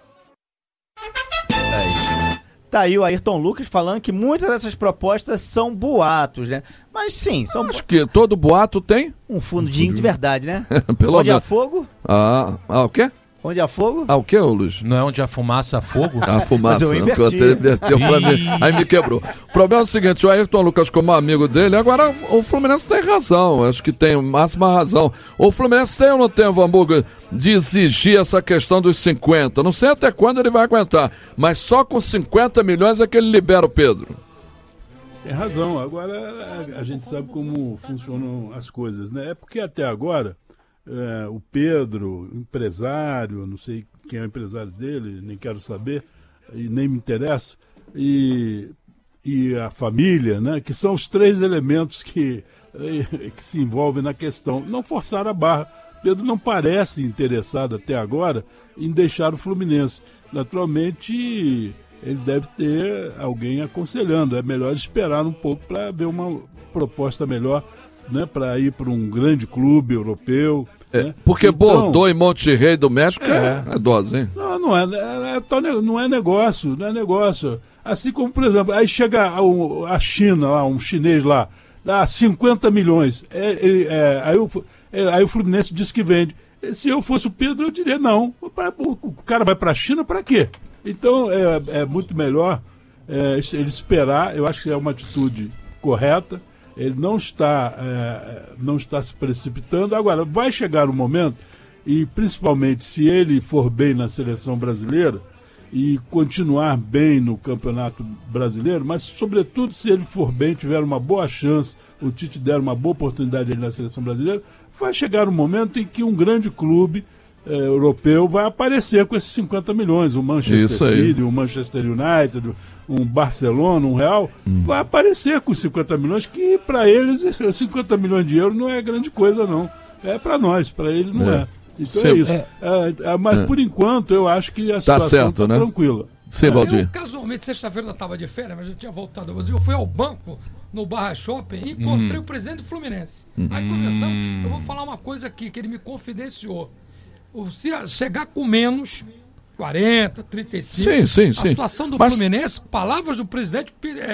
Tá aí o Ayrton Lucas falando que muitas dessas propostas são boatos, né? Mas sim, são... Acho que todo boato tem um fundinho de verdade, né? Pelo Onde há menos. fogo... o quê? Onde há fogo... o quê, Luiz? Não é onde há fumaça, há fogo? A fumaça, Mas eu que eu inverteu pra mim, aí me quebrou. O problema é o seguinte, o Ayrton Lucas como amigo dele, agora o Fluminense tem razão, acho que tem máxima razão. O Fluminense tem ou não tem, Hamburgo, de exigir essa questão dos 50? Não sei até quando ele vai aguentar, mas só com 50 milhões é que ele libera o Pedro. Tem razão, agora a gente sabe como funcionam as coisas, né? É porque até agora... o Pedro, empresário, não sei quem é o empresário dele, nem quero saber, e nem me interessa, e a família, né, que são os 3 elementos que se envolvem na questão, não forçaram a barra. Pedro não parece interessado até agora em deixar o Fluminense. Naturalmente, ele deve ter alguém aconselhando, é melhor esperar um pouco para ver uma proposta melhor, né, para ir para um grande clube europeu. Né? Porque então, Bordeaux e Monterrey do México é dose, hein? Não é negócio. Assim como, por exemplo, aí chega a China, lá, um chinês lá, dá 50 milhões. Aí o Fluminense diz que vende. Se eu fosse o Pedro, eu diria não. O cara vai para a China para quê? Então é muito melhor ele esperar. Eu acho que é uma atitude correta. Ele não está se precipitando. Agora, vai chegar um momento, e principalmente se ele for bem na seleção brasileira e continuar bem no Campeonato Brasileiro, mas sobretudo se ele for bem, tiver uma boa chance, o Tite der uma boa oportunidade ali na seleção brasileira, vai chegar um momento em que um grande clube europeu vai aparecer com esses 50 milhões, o Manchester City, o Manchester United, um Barcelona, um Real, vai aparecer com 50 milhões, que para eles 50 milhões de euros não é grande coisa não, é para nós, para eles não é. Então é isso. Mas por enquanto eu acho que a situação está tranquila. Sim, Valdir. Eu casualmente, sexta-feira eu estava de férias, mas eu tinha voltado ao Brasil, eu fui ao banco no Barra Shopping e encontrei o presidente do Fluminense. Aí conversamos, eu vou falar uma coisa aqui que ele me confidenciou. Se chegar com menos, 40, 35. Sim. A situação do Fluminense, palavras do presidente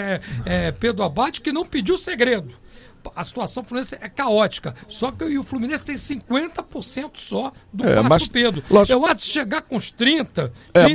Pedro Abate, que não pediu segredo. A situação do Fluminense é caótica. Só que o Fluminense tem 50% só do passo Pedro. Eu acho que chegar com os 30,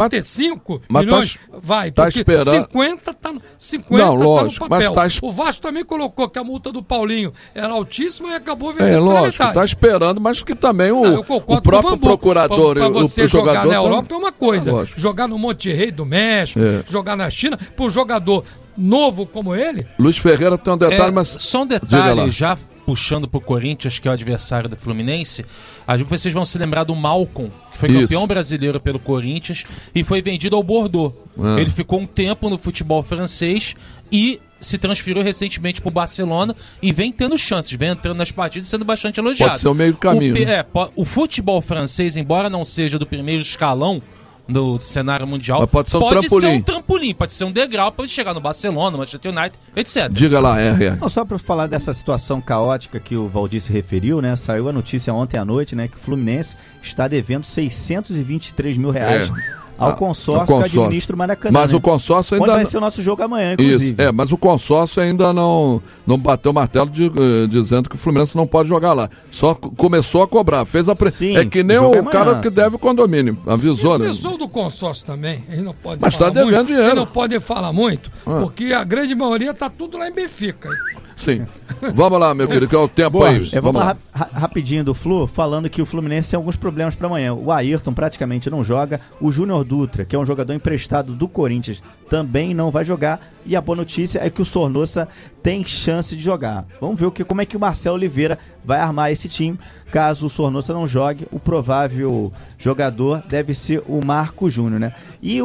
35 milhões, vai. Tá porque esperando. 50 tá no papel. Mas O Vasco também colocou que a multa do Paulinho era altíssima e acabou vendendo lógico, tá esperando, mas que também o próprio procurador e o você jogador... jogar na Europa é uma coisa. Lógico. Jogar no Monterrey do México, jogar na China, pro jogador novo como ele... Luiz Ferreira tem um detalhe, mas... Só um detalhe, já puxando pro Corinthians, que é o adversário do Fluminense, vocês vão se lembrar do Malcom, que foi campeão brasileiro pelo Corinthians e foi vendido ao Bordeaux. Ele ficou um tempo no futebol francês e se transferiu recentemente pro Barcelona e vem tendo chances, vem entrando nas partidas e sendo bastante elogiado. Pode ser o meio do caminho. O futebol francês, embora não seja do primeiro escalão no cenário mundial, mas pode ser um trampolim, pode ser um degrau para ele chegar no Barcelona, Manchester United, etc. Diga lá, Não, só para falar dessa situação caótica que o Valdir se referiu, né? Saiu a notícia ontem à noite, né, que o Fluminense está devendo R$623 mil ao consórcio que administra o Maracanã. Mas o consórcio ainda... Onde vai ser o nosso jogo amanhã, inclusive. Isso, mas o consórcio ainda não bateu o martelo dizendo que o Fluminense não pode jogar lá. Só começou a cobrar, fez a... Sim, é que nem o cara que deve o condomínio, avisou, né? Pessoal do consórcio também, ele não pode mas está devendo muito, dinheiro. Ele não pode falar muito, porque a grande maioria tá tudo lá em Benfica. Sim. Vamos lá, meu querido, que é o tempo aí. Vamos lá rapidinho do Flu, falando que o Fluminense tem alguns problemas para amanhã. O Ayrton praticamente não joga. O Júnior Dutra, que é um jogador emprestado do Corinthians, também não vai jogar. E a boa notícia é que o Sornosa tem chance de jogar. Vamos ver como é que o Marcelo Oliveira vai armar esse time. Caso o Sornosa não jogue, o provável jogador deve ser o Marco Júnior, né? E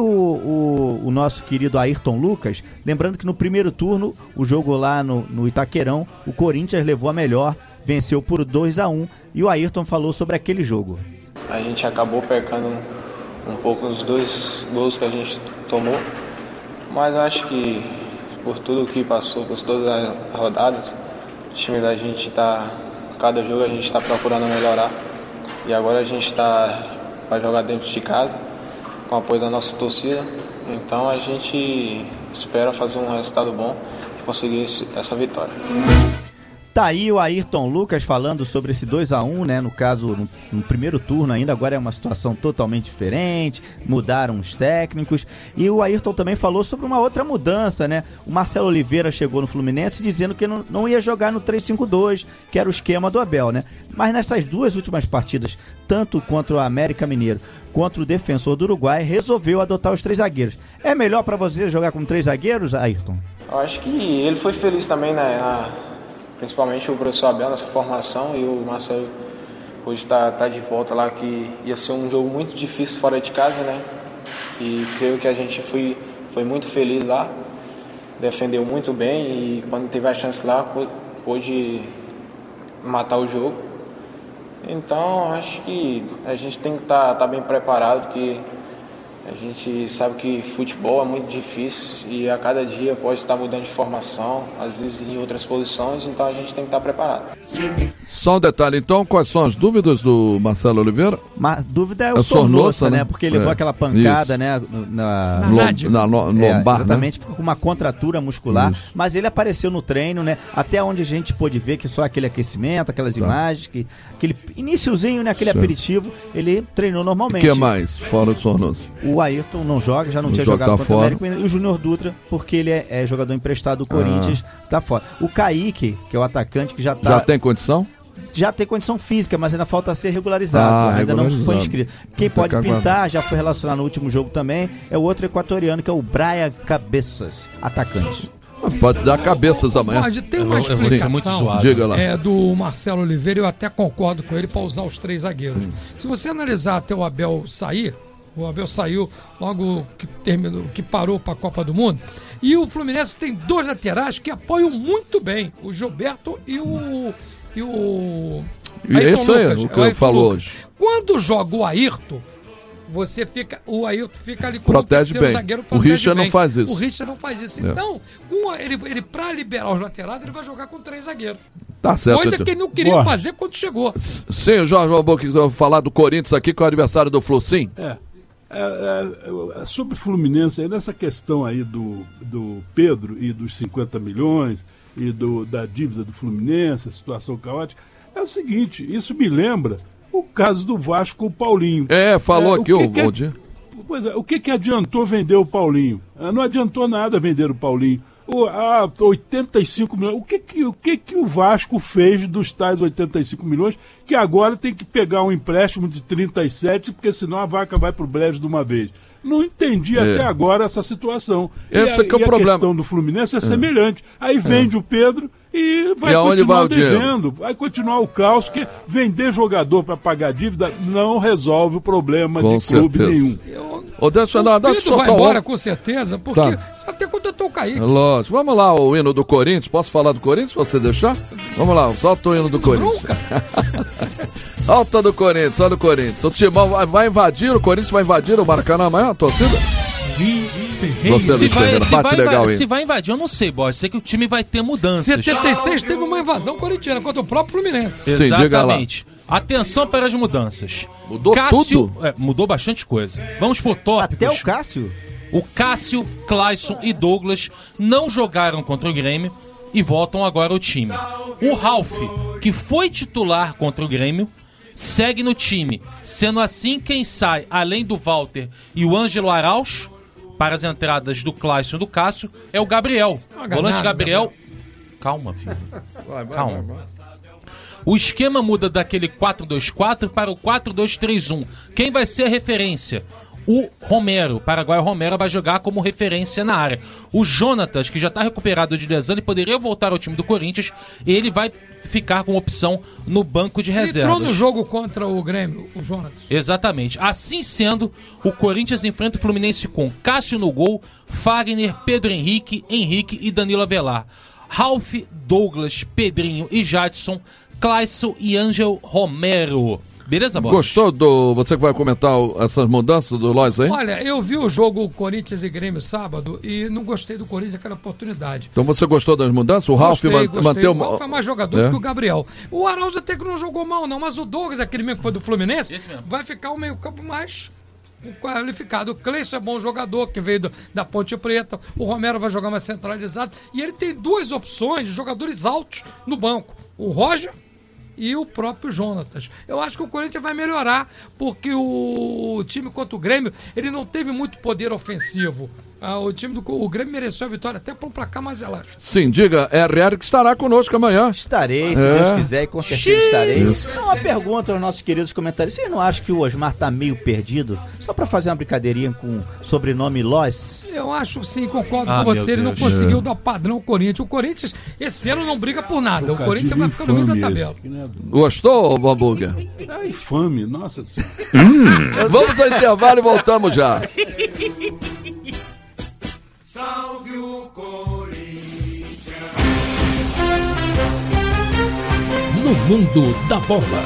o nosso querido Ayrton Lucas, lembrando que no primeiro turno, o jogo lá no Itaquerão, o Corinthians levou a melhor, venceu por 2-1, e o Ayrton falou sobre aquele jogo. A gente acabou pecando um pouco nos 2 gols que a gente tomou, mas acho que por tudo que passou, por todas as rodadas, o time da gente cada jogo a gente está procurando melhorar, e agora a gente vai jogar dentro de casa, com o apoio da nossa torcida, então a gente espera fazer um resultado bom e conseguir essa vitória. Tá aí o Ayrton Lucas falando sobre esse 2-1, né? No caso, no primeiro turno ainda, agora é uma situação totalmente diferente, mudaram os técnicos. E o Ayrton também falou sobre uma outra mudança, né? O Marcelo Oliveira chegou no Fluminense dizendo que não ia jogar no 3-5-2, que era o esquema do Abel, né? Mas nessas 2 últimas partidas, tanto contra o América Mineiro quanto o Defensor do Uruguai, resolveu adotar os 3 zagueiros. É melhor para você jogar com 3 zagueiros, Ayrton? Eu acho que ele foi feliz também, né? Principalmente o professor Abel nessa formação, e o Marcelo hoje tá de volta lá, que ia ser um jogo muito difícil fora de casa, né? E creio que a gente foi muito feliz lá, defendeu muito bem, e quando teve a chance lá, pôde matar o jogo. Então acho que a gente tem que estar bem preparado, porque a gente sabe que futebol é muito difícil e a cada dia pode estar mudando de formação, às vezes em outras posições, então a gente tem que estar preparado. Só um detalhe, então, quais são as dúvidas do Marcelo Oliveira? Mas dúvida é o Sornosa, né? Porque ele levou aquela pancada, né? Na lombar, exatamente, ficou com uma contratura muscular, mas ele apareceu no treino, né? Até onde a gente pôde ver que só aquele aquecimento, aquelas imagens, aquele iniciozinho, né? Aquele aperitivo, ele treinou normalmente. O que mais, fora o Sornosa? O Ayrton não joga, já não tinha jogado contra o América, e o Júnior Dutra, porque ele é jogador emprestado do Corinthians, tá fora. O Kaique, que é o atacante que já tem condição? Já tem condição física, mas ainda falta ser regularizado. Ainda não foi inscrito. Quem pode pintar, já foi relacionado no último jogo também, é o outro equatoriano, que é o Brian Cabeças, atacante. Pode dar cabeças amanhã. Tem uma explicação Diga lá. Do Marcelo Oliveira, eu até concordo com ele para usar os 3 zagueiros. Se você analisar até o Abel sair, o Abel saiu logo que parou para a Copa do Mundo. E o Fluminense tem 2 laterais que apoiam muito bem, o Gilberto e o é isso aí, o que eu falo hoje. Quando joga o Ayrton, o Ayrton fica ali como protege bem. Zagueiro. O Richard não faz isso. O Richard não faz isso. Então, ele para liberar os laterais, ele vai jogar com 3 zagueiros. Tá certo. Coisa que ele não queria fazer quando chegou. Sim, o Jorge Valboa, que eu vou falar do Corinthians aqui, que é o adversário do Flu, sim? Sobre o Fluminense, nessa questão aí do Pedro e dos 50 milhões e da dívida do Fluminense, a situação caótica, é o seguinte, isso me lembra o caso do Vasco com o Paulinho. Falou aqui o Valdir. Pois é, o que adiantou vender o Paulinho? Não adiantou nada vender o Paulinho. 85 milhões. O que o Vasco fez dos tais 85 milhões, que agora tem que pegar um empréstimo de 37, porque senão a vaca vai pro brejo de uma vez. Não entendi até agora essa situação. Esse é que é o problema. A questão do Fluminense é semelhante. Aí vende o Pedro e vai continuar devendo. Vai continuar o caos, que vender jogador para pagar dívida não resolve o problema de clube nenhum. O Pedro vai embora com certeza, porque até contratou o Kaique. Lógico. Vamos lá, o hino do Corinthians. Posso falar do Corinthians, se você deixar? Vamos lá, solta o hino do Corinthians. Solta do Corinthians, olha o Corinthians. O Timão vai invadir, o Corinthians vai invadir o Maracanã amanhã, a torcida? Se vai invadir, eu não sei, Boris. Sei que o time vai ter mudanças. 76 teve uma invasão corintiana contra o próprio Fluminense. Sim, exatamente. Atenção para as mudanças. Mudou tudo? Mudou bastante coisa. Vamos por tópicos. Até o Cássio? O Cássio, Clayson e Douglas não jogaram contra o Grêmio e voltam agora ao time. O Ralf, que foi titular contra o Grêmio, segue no time. Sendo assim, quem sai, além do Walter e o Ângelo Araújo, para as entradas do Clayson e do Cássio, é o Gabriel. Volante Gabriel. Calma, filho. Calma. O esquema muda daquele 4-2-4 para o 4-2-3-1. Quem vai ser a referência? O Romero. O paraguaio Romero vai jogar como referência na área. O Jonatas, que já está recuperado de lesão, ele poderia voltar ao time do Corinthians. Ele vai ficar com opção no banco de reservas. Entrou no jogo contra o Grêmio, o Jonatas. Exatamente. Assim sendo, o Corinthians enfrenta o Fluminense com Cássio no gol, Fagner, Pedro Henrique e Danilo Avelar. Ralf, Douglas, Pedrinho e Jadson, Clayson e Ângelo Romero. Beleza, Boris? Gostou do... Você que vai comentar essas mudanças do Lois aí? Olha, eu vi o jogo Corinthians e Grêmio sábado e não gostei do Corinthians naquela oportunidade. Então você gostou das mudanças? O Ralf manteve... O Ralf é mais jogador que o Gabriel. O Araújo até que não jogou mal não, mas o Douglas, aquele mesmo que foi do Fluminense, vai ficar o meio campo mais qualificado. O Cleiton é bom jogador, que veio da Ponte Preta. O Romero vai jogar mais centralizado. E ele tem duas opções de jogadores altos no banco. O Roger e o próprio Jonatas. Eu acho que o Corinthians vai melhorar, porque o time contra o Grêmio, ele não teve muito poder ofensivo. O Grêmio mereceu a vitória até para um placar mais elástico. Sim, diga, RR que estará conosco amanhã. Estarei, se Deus quiser, e com certeza estarei. Uma pergunta aos nossos queridos comentários. Vocês não acham que o Osmar tá meio perdido? Só para fazer uma brincadeirinha com o sobrenome Lois? Eu acho sim, concordo com você. Ele não conseguiu dar padrão ao Corinthians. O Corinthians, esse ano, não briga por nada. O Corinthians vai ficar no meio da tabela. Gostou, Bambuga? É infame, nossa senhora. Vamos ao intervalo e voltamos já. Salve o Corinthians. No mundo da bola.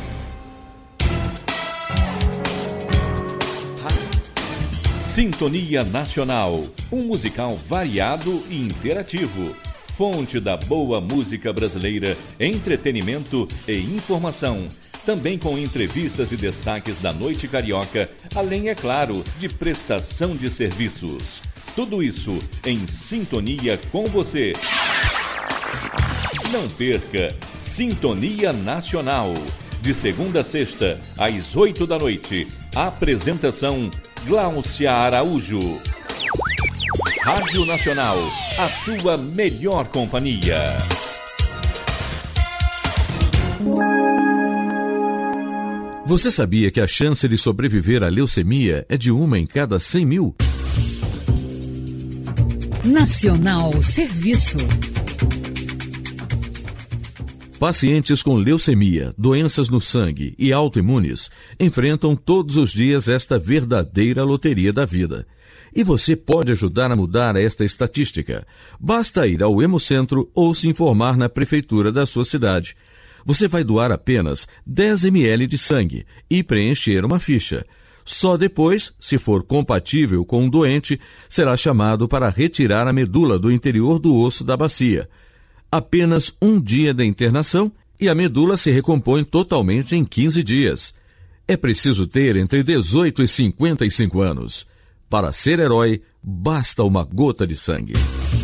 Sintonia Nacional, um musical variado e interativo. Fonte da boa música brasileira, entretenimento e informação. Também com entrevistas e destaques da noite carioca, além, é claro, de prestação de serviços. Tudo isso em sintonia com você. Não perca Sintonia Nacional. De segunda a sexta, às 8 da noite. Apresentação Gláucia Araújo. Rádio Nacional, a sua melhor companhia. Você sabia que a chance de sobreviver à leucemia é de 1 em cada 100 mil? Nacional Serviço. Pacientes com leucemia, doenças no sangue e autoimunes enfrentam todos os dias esta verdadeira loteria da vida. E você pode ajudar a mudar esta estatística. Basta ir ao Hemocentro ou se informar na prefeitura da sua cidade. Você vai doar apenas 10 ml de sangue e preencher uma ficha. Só depois, se for compatível com o doente, será chamado para retirar a medula do interior do osso da bacia. Apenas 1 dia de internação e a medula se recompõe totalmente em 15 dias. É preciso ter entre 18 e 55 anos. Para ser herói, basta uma gota de sangue.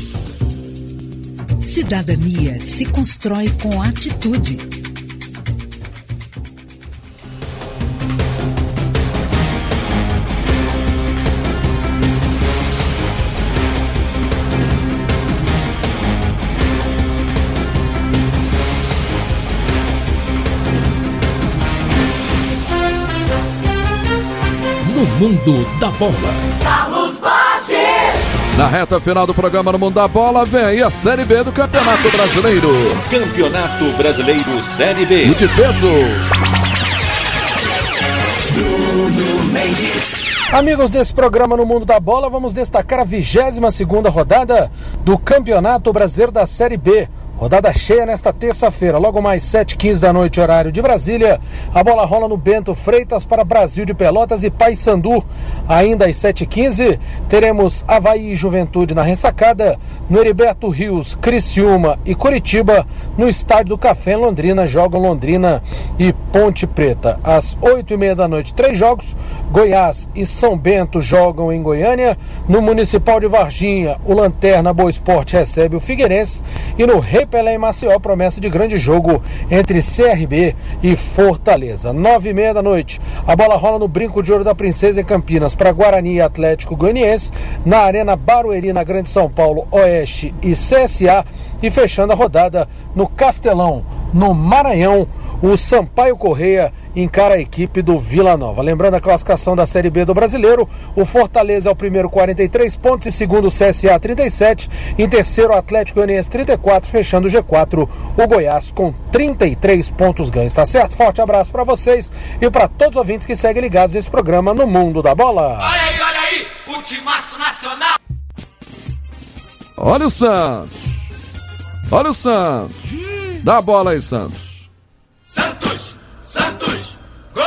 Cidadania se constrói com atitude. No Mundo da Bola. Carlos Bassi. Na reta final do programa No Mundo da Bola, vem aí a Série B do Campeonato Brasileiro. Campeonato Brasileiro Série B. O de peso. Amigos desse programa No Mundo da Bola, vamos destacar a 22ª rodada do Campeonato Brasileiro da Série B. Rodada cheia nesta terça-feira, logo mais 7h15 da noite, horário de Brasília. A bola rola no Bento Freitas para Brasil de Pelotas e Paysandu. Ainda às 7h15, teremos Avaí e Juventude na ressacada. No Heriberto Rios, Criciúma e Curitiba. No Estádio do Café, em Londrina, jogam Londrina e Ponte Preta. Às 8h30 da noite, 3 jogos. Goiás e São Bento jogam em Goiânia. No Municipal de Varginha, o Lanterna Boa Esporte recebe o Figueirense. E no Pelé em Maceió, promessa de grande jogo entre CRB e Fortaleza. 9h30 da noite, a bola rola no Brinco de Ouro da Princesa em Campinas para Guarani e Atlético Goianiense, na Arena Barueri, na Grande São Paulo, Oeste e CSA, e fechando a rodada no Castelão, no Maranhão, o Sampaio Corrêa encara a equipe do Vila Nova. Lembrando a classificação da Série B do Brasileiro, o Fortaleza é o primeiro, 43 pontos, em segundo o CSA, 37, em terceiro o Atlético Goianiense, 34, fechando o G4, o Goiás com 33 pontos ganhos, tá certo? Forte abraço para vocês e para todos os ouvintes que seguem ligados nesse programa No Mundo da Bola. Olha aí, o timaço nacional. Olha o Santos. Olha o Santos. Dá a bola aí, Santos. Santos, gol!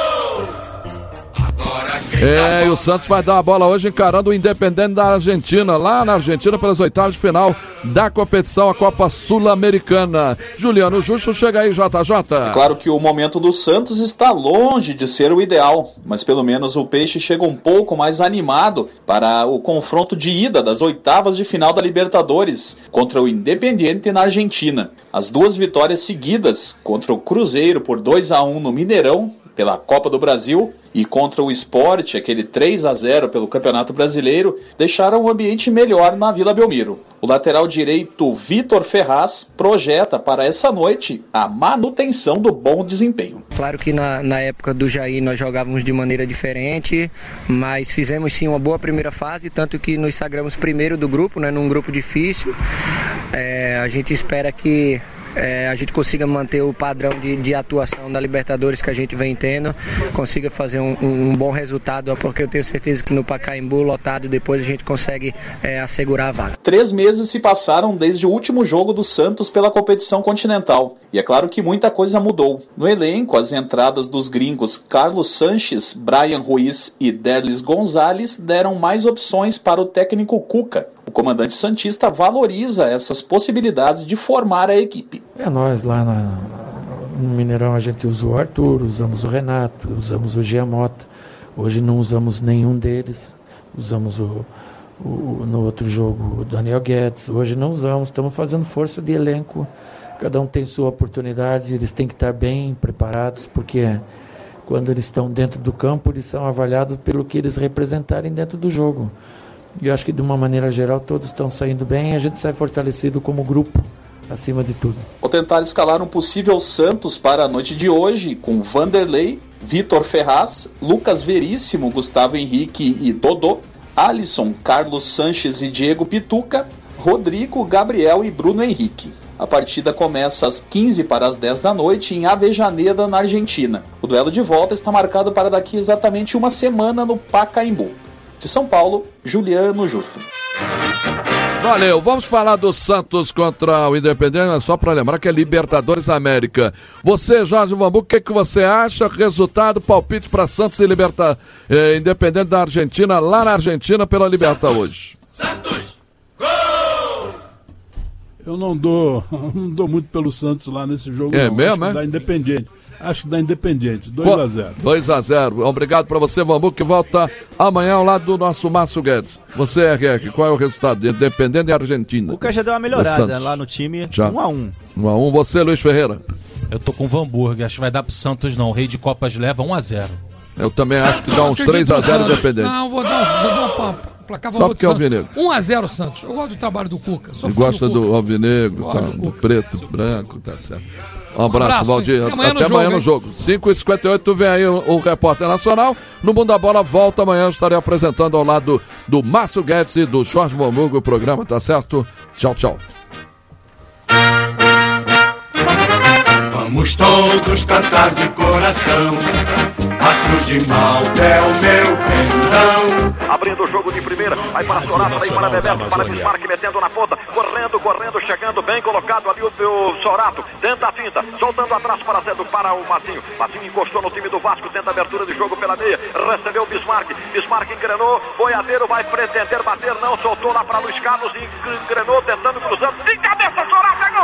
E o Santos vai dar uma bola hoje encarando o Independente da Argentina, lá na Argentina, pelas oitavas de final da competição, a Copa Sul-Americana. Juliano Justo, chega aí, JJ. É claro que o momento do Santos está longe de ser o ideal, mas pelo menos o Peixe chega um pouco mais animado para o confronto de ida das oitavas de final da Libertadores contra o Independiente na Argentina. As duas vitórias seguidas contra o Cruzeiro por 2-1 no Mineirão, pela Copa do Brasil, e contra o Sport, aquele 3-0 pelo Campeonato Brasileiro, deixaram o ambiente melhor na Vila Belmiro. O lateral direito Vitor Ferraz projeta para essa noite a manutenção do bom desempenho. Claro que na época do Jair nós jogávamos de maneira diferente, mas fizemos sim uma boa primeira fase, tanto que nos sagramos primeiro do grupo, né, num grupo difícil. A gente espera que a gente consiga manter o padrão de atuação da Libertadores que a gente vem tendo, consiga fazer um bom resultado, porque eu tenho certeza que no Pacaembu lotado depois a gente consegue assegurar a vaga. 3 meses se passaram desde o último jogo do Santos pela competição continental, e é claro que muita coisa mudou. No elenco, as entradas dos gringos Carlos Sanches, Brian Ruiz e Derlis Gonzalez deram mais opções para o técnico Cuca. O comandante santista valoriza essas possibilidades de formar a equipe. Nós lá no Mineirão a gente usou o Arthur, usamos o Renato, usamos o Giamota. Hoje não usamos nenhum deles. Usamos no outro jogo o Daniel Guedes. Hoje não usamos, estamos fazendo força de elenco. Cada um tem sua oportunidade, eles têm que estar bem preparados, porque quando eles estão dentro do campo, eles são avaliados pelo que eles representarem dentro do jogo. E eu acho que, de uma maneira geral, todos estão saindo bem e a gente sai fortalecido como grupo, acima de tudo. Vou tentar escalar um possível Santos para a noite de hoje, com Vanderlei, Vitor Ferraz, Lucas Veríssimo, Gustavo Henrique e Dodô, Alisson, Carlos Sanches e Diego Pituca, Rodrigo, Gabriel e Bruno Henrique. A partida começa às 15 para as 10 da noite em Avejaneda, na Argentina. O duelo de volta está marcado para daqui exatamente uma semana no Pacaembu. De São Paulo, Juliano Justo. Valeu, vamos falar do Santos contra o Independente, só para lembrar que é Libertadores América. Você, Jorge Vambu, o que você acha? Resultado, palpite para Santos e Independente da Argentina, lá na Argentina pela Liberta hoje. Santos, gol! Eu não dou muito pelo Santos lá nesse jogo. É não. mesmo, Acho que dá Independiente. Acho que dá Independiente. 2-0. 2-0. Obrigado pra você, Vambu, que volta amanhã ao lado do nosso Márcio Guedes. Você, RR, qual é o resultado? Independente da Argentina. O cara já deu uma melhorada lá no time. Já. 1-1. 1-1. Você, Luiz Ferreira? Eu tô com o Vamburg. Acho que vai dar pro Santos, não. O Rei de Copas leva 1-0. Eu também acho que dá uns 3-0 Independente. Não, vou dar um placar só porque é Alvinegro. 1-0 Santos. Eu gosto do trabalho do Cuca. Você gosta do Alvinegro, tá, do preto, branco, tá certo. Um abraço, Valdir. Até amanhã no jogo. 5h58, vem aí o Repórter Nacional. No Mundo da Bola, volta amanhã. Eu estarei apresentando ao lado do Márcio Guedes e do Jorge Momurgo o programa, tá certo? Tchau, tchau. Vamos todos cantar de coração. A cruz de Malta é o meu perdão. Abrindo o jogo de primeira, vai para Sorato, vai para Bebeto, para Bismarck, metendo na ponta, correndo, chegando bem colocado ali o Sorato, tenta a finta, soltando atrás para o Mazinho. Mazinho encostou no time do Vasco, tenta a abertura de jogo pela meia, recebeu o Bismarck engrenou, boiadeiro vai pretender bater, não, soltou lá para Luiz Carlos e engrenou, tentando cruzando, de cabeça, Sorato,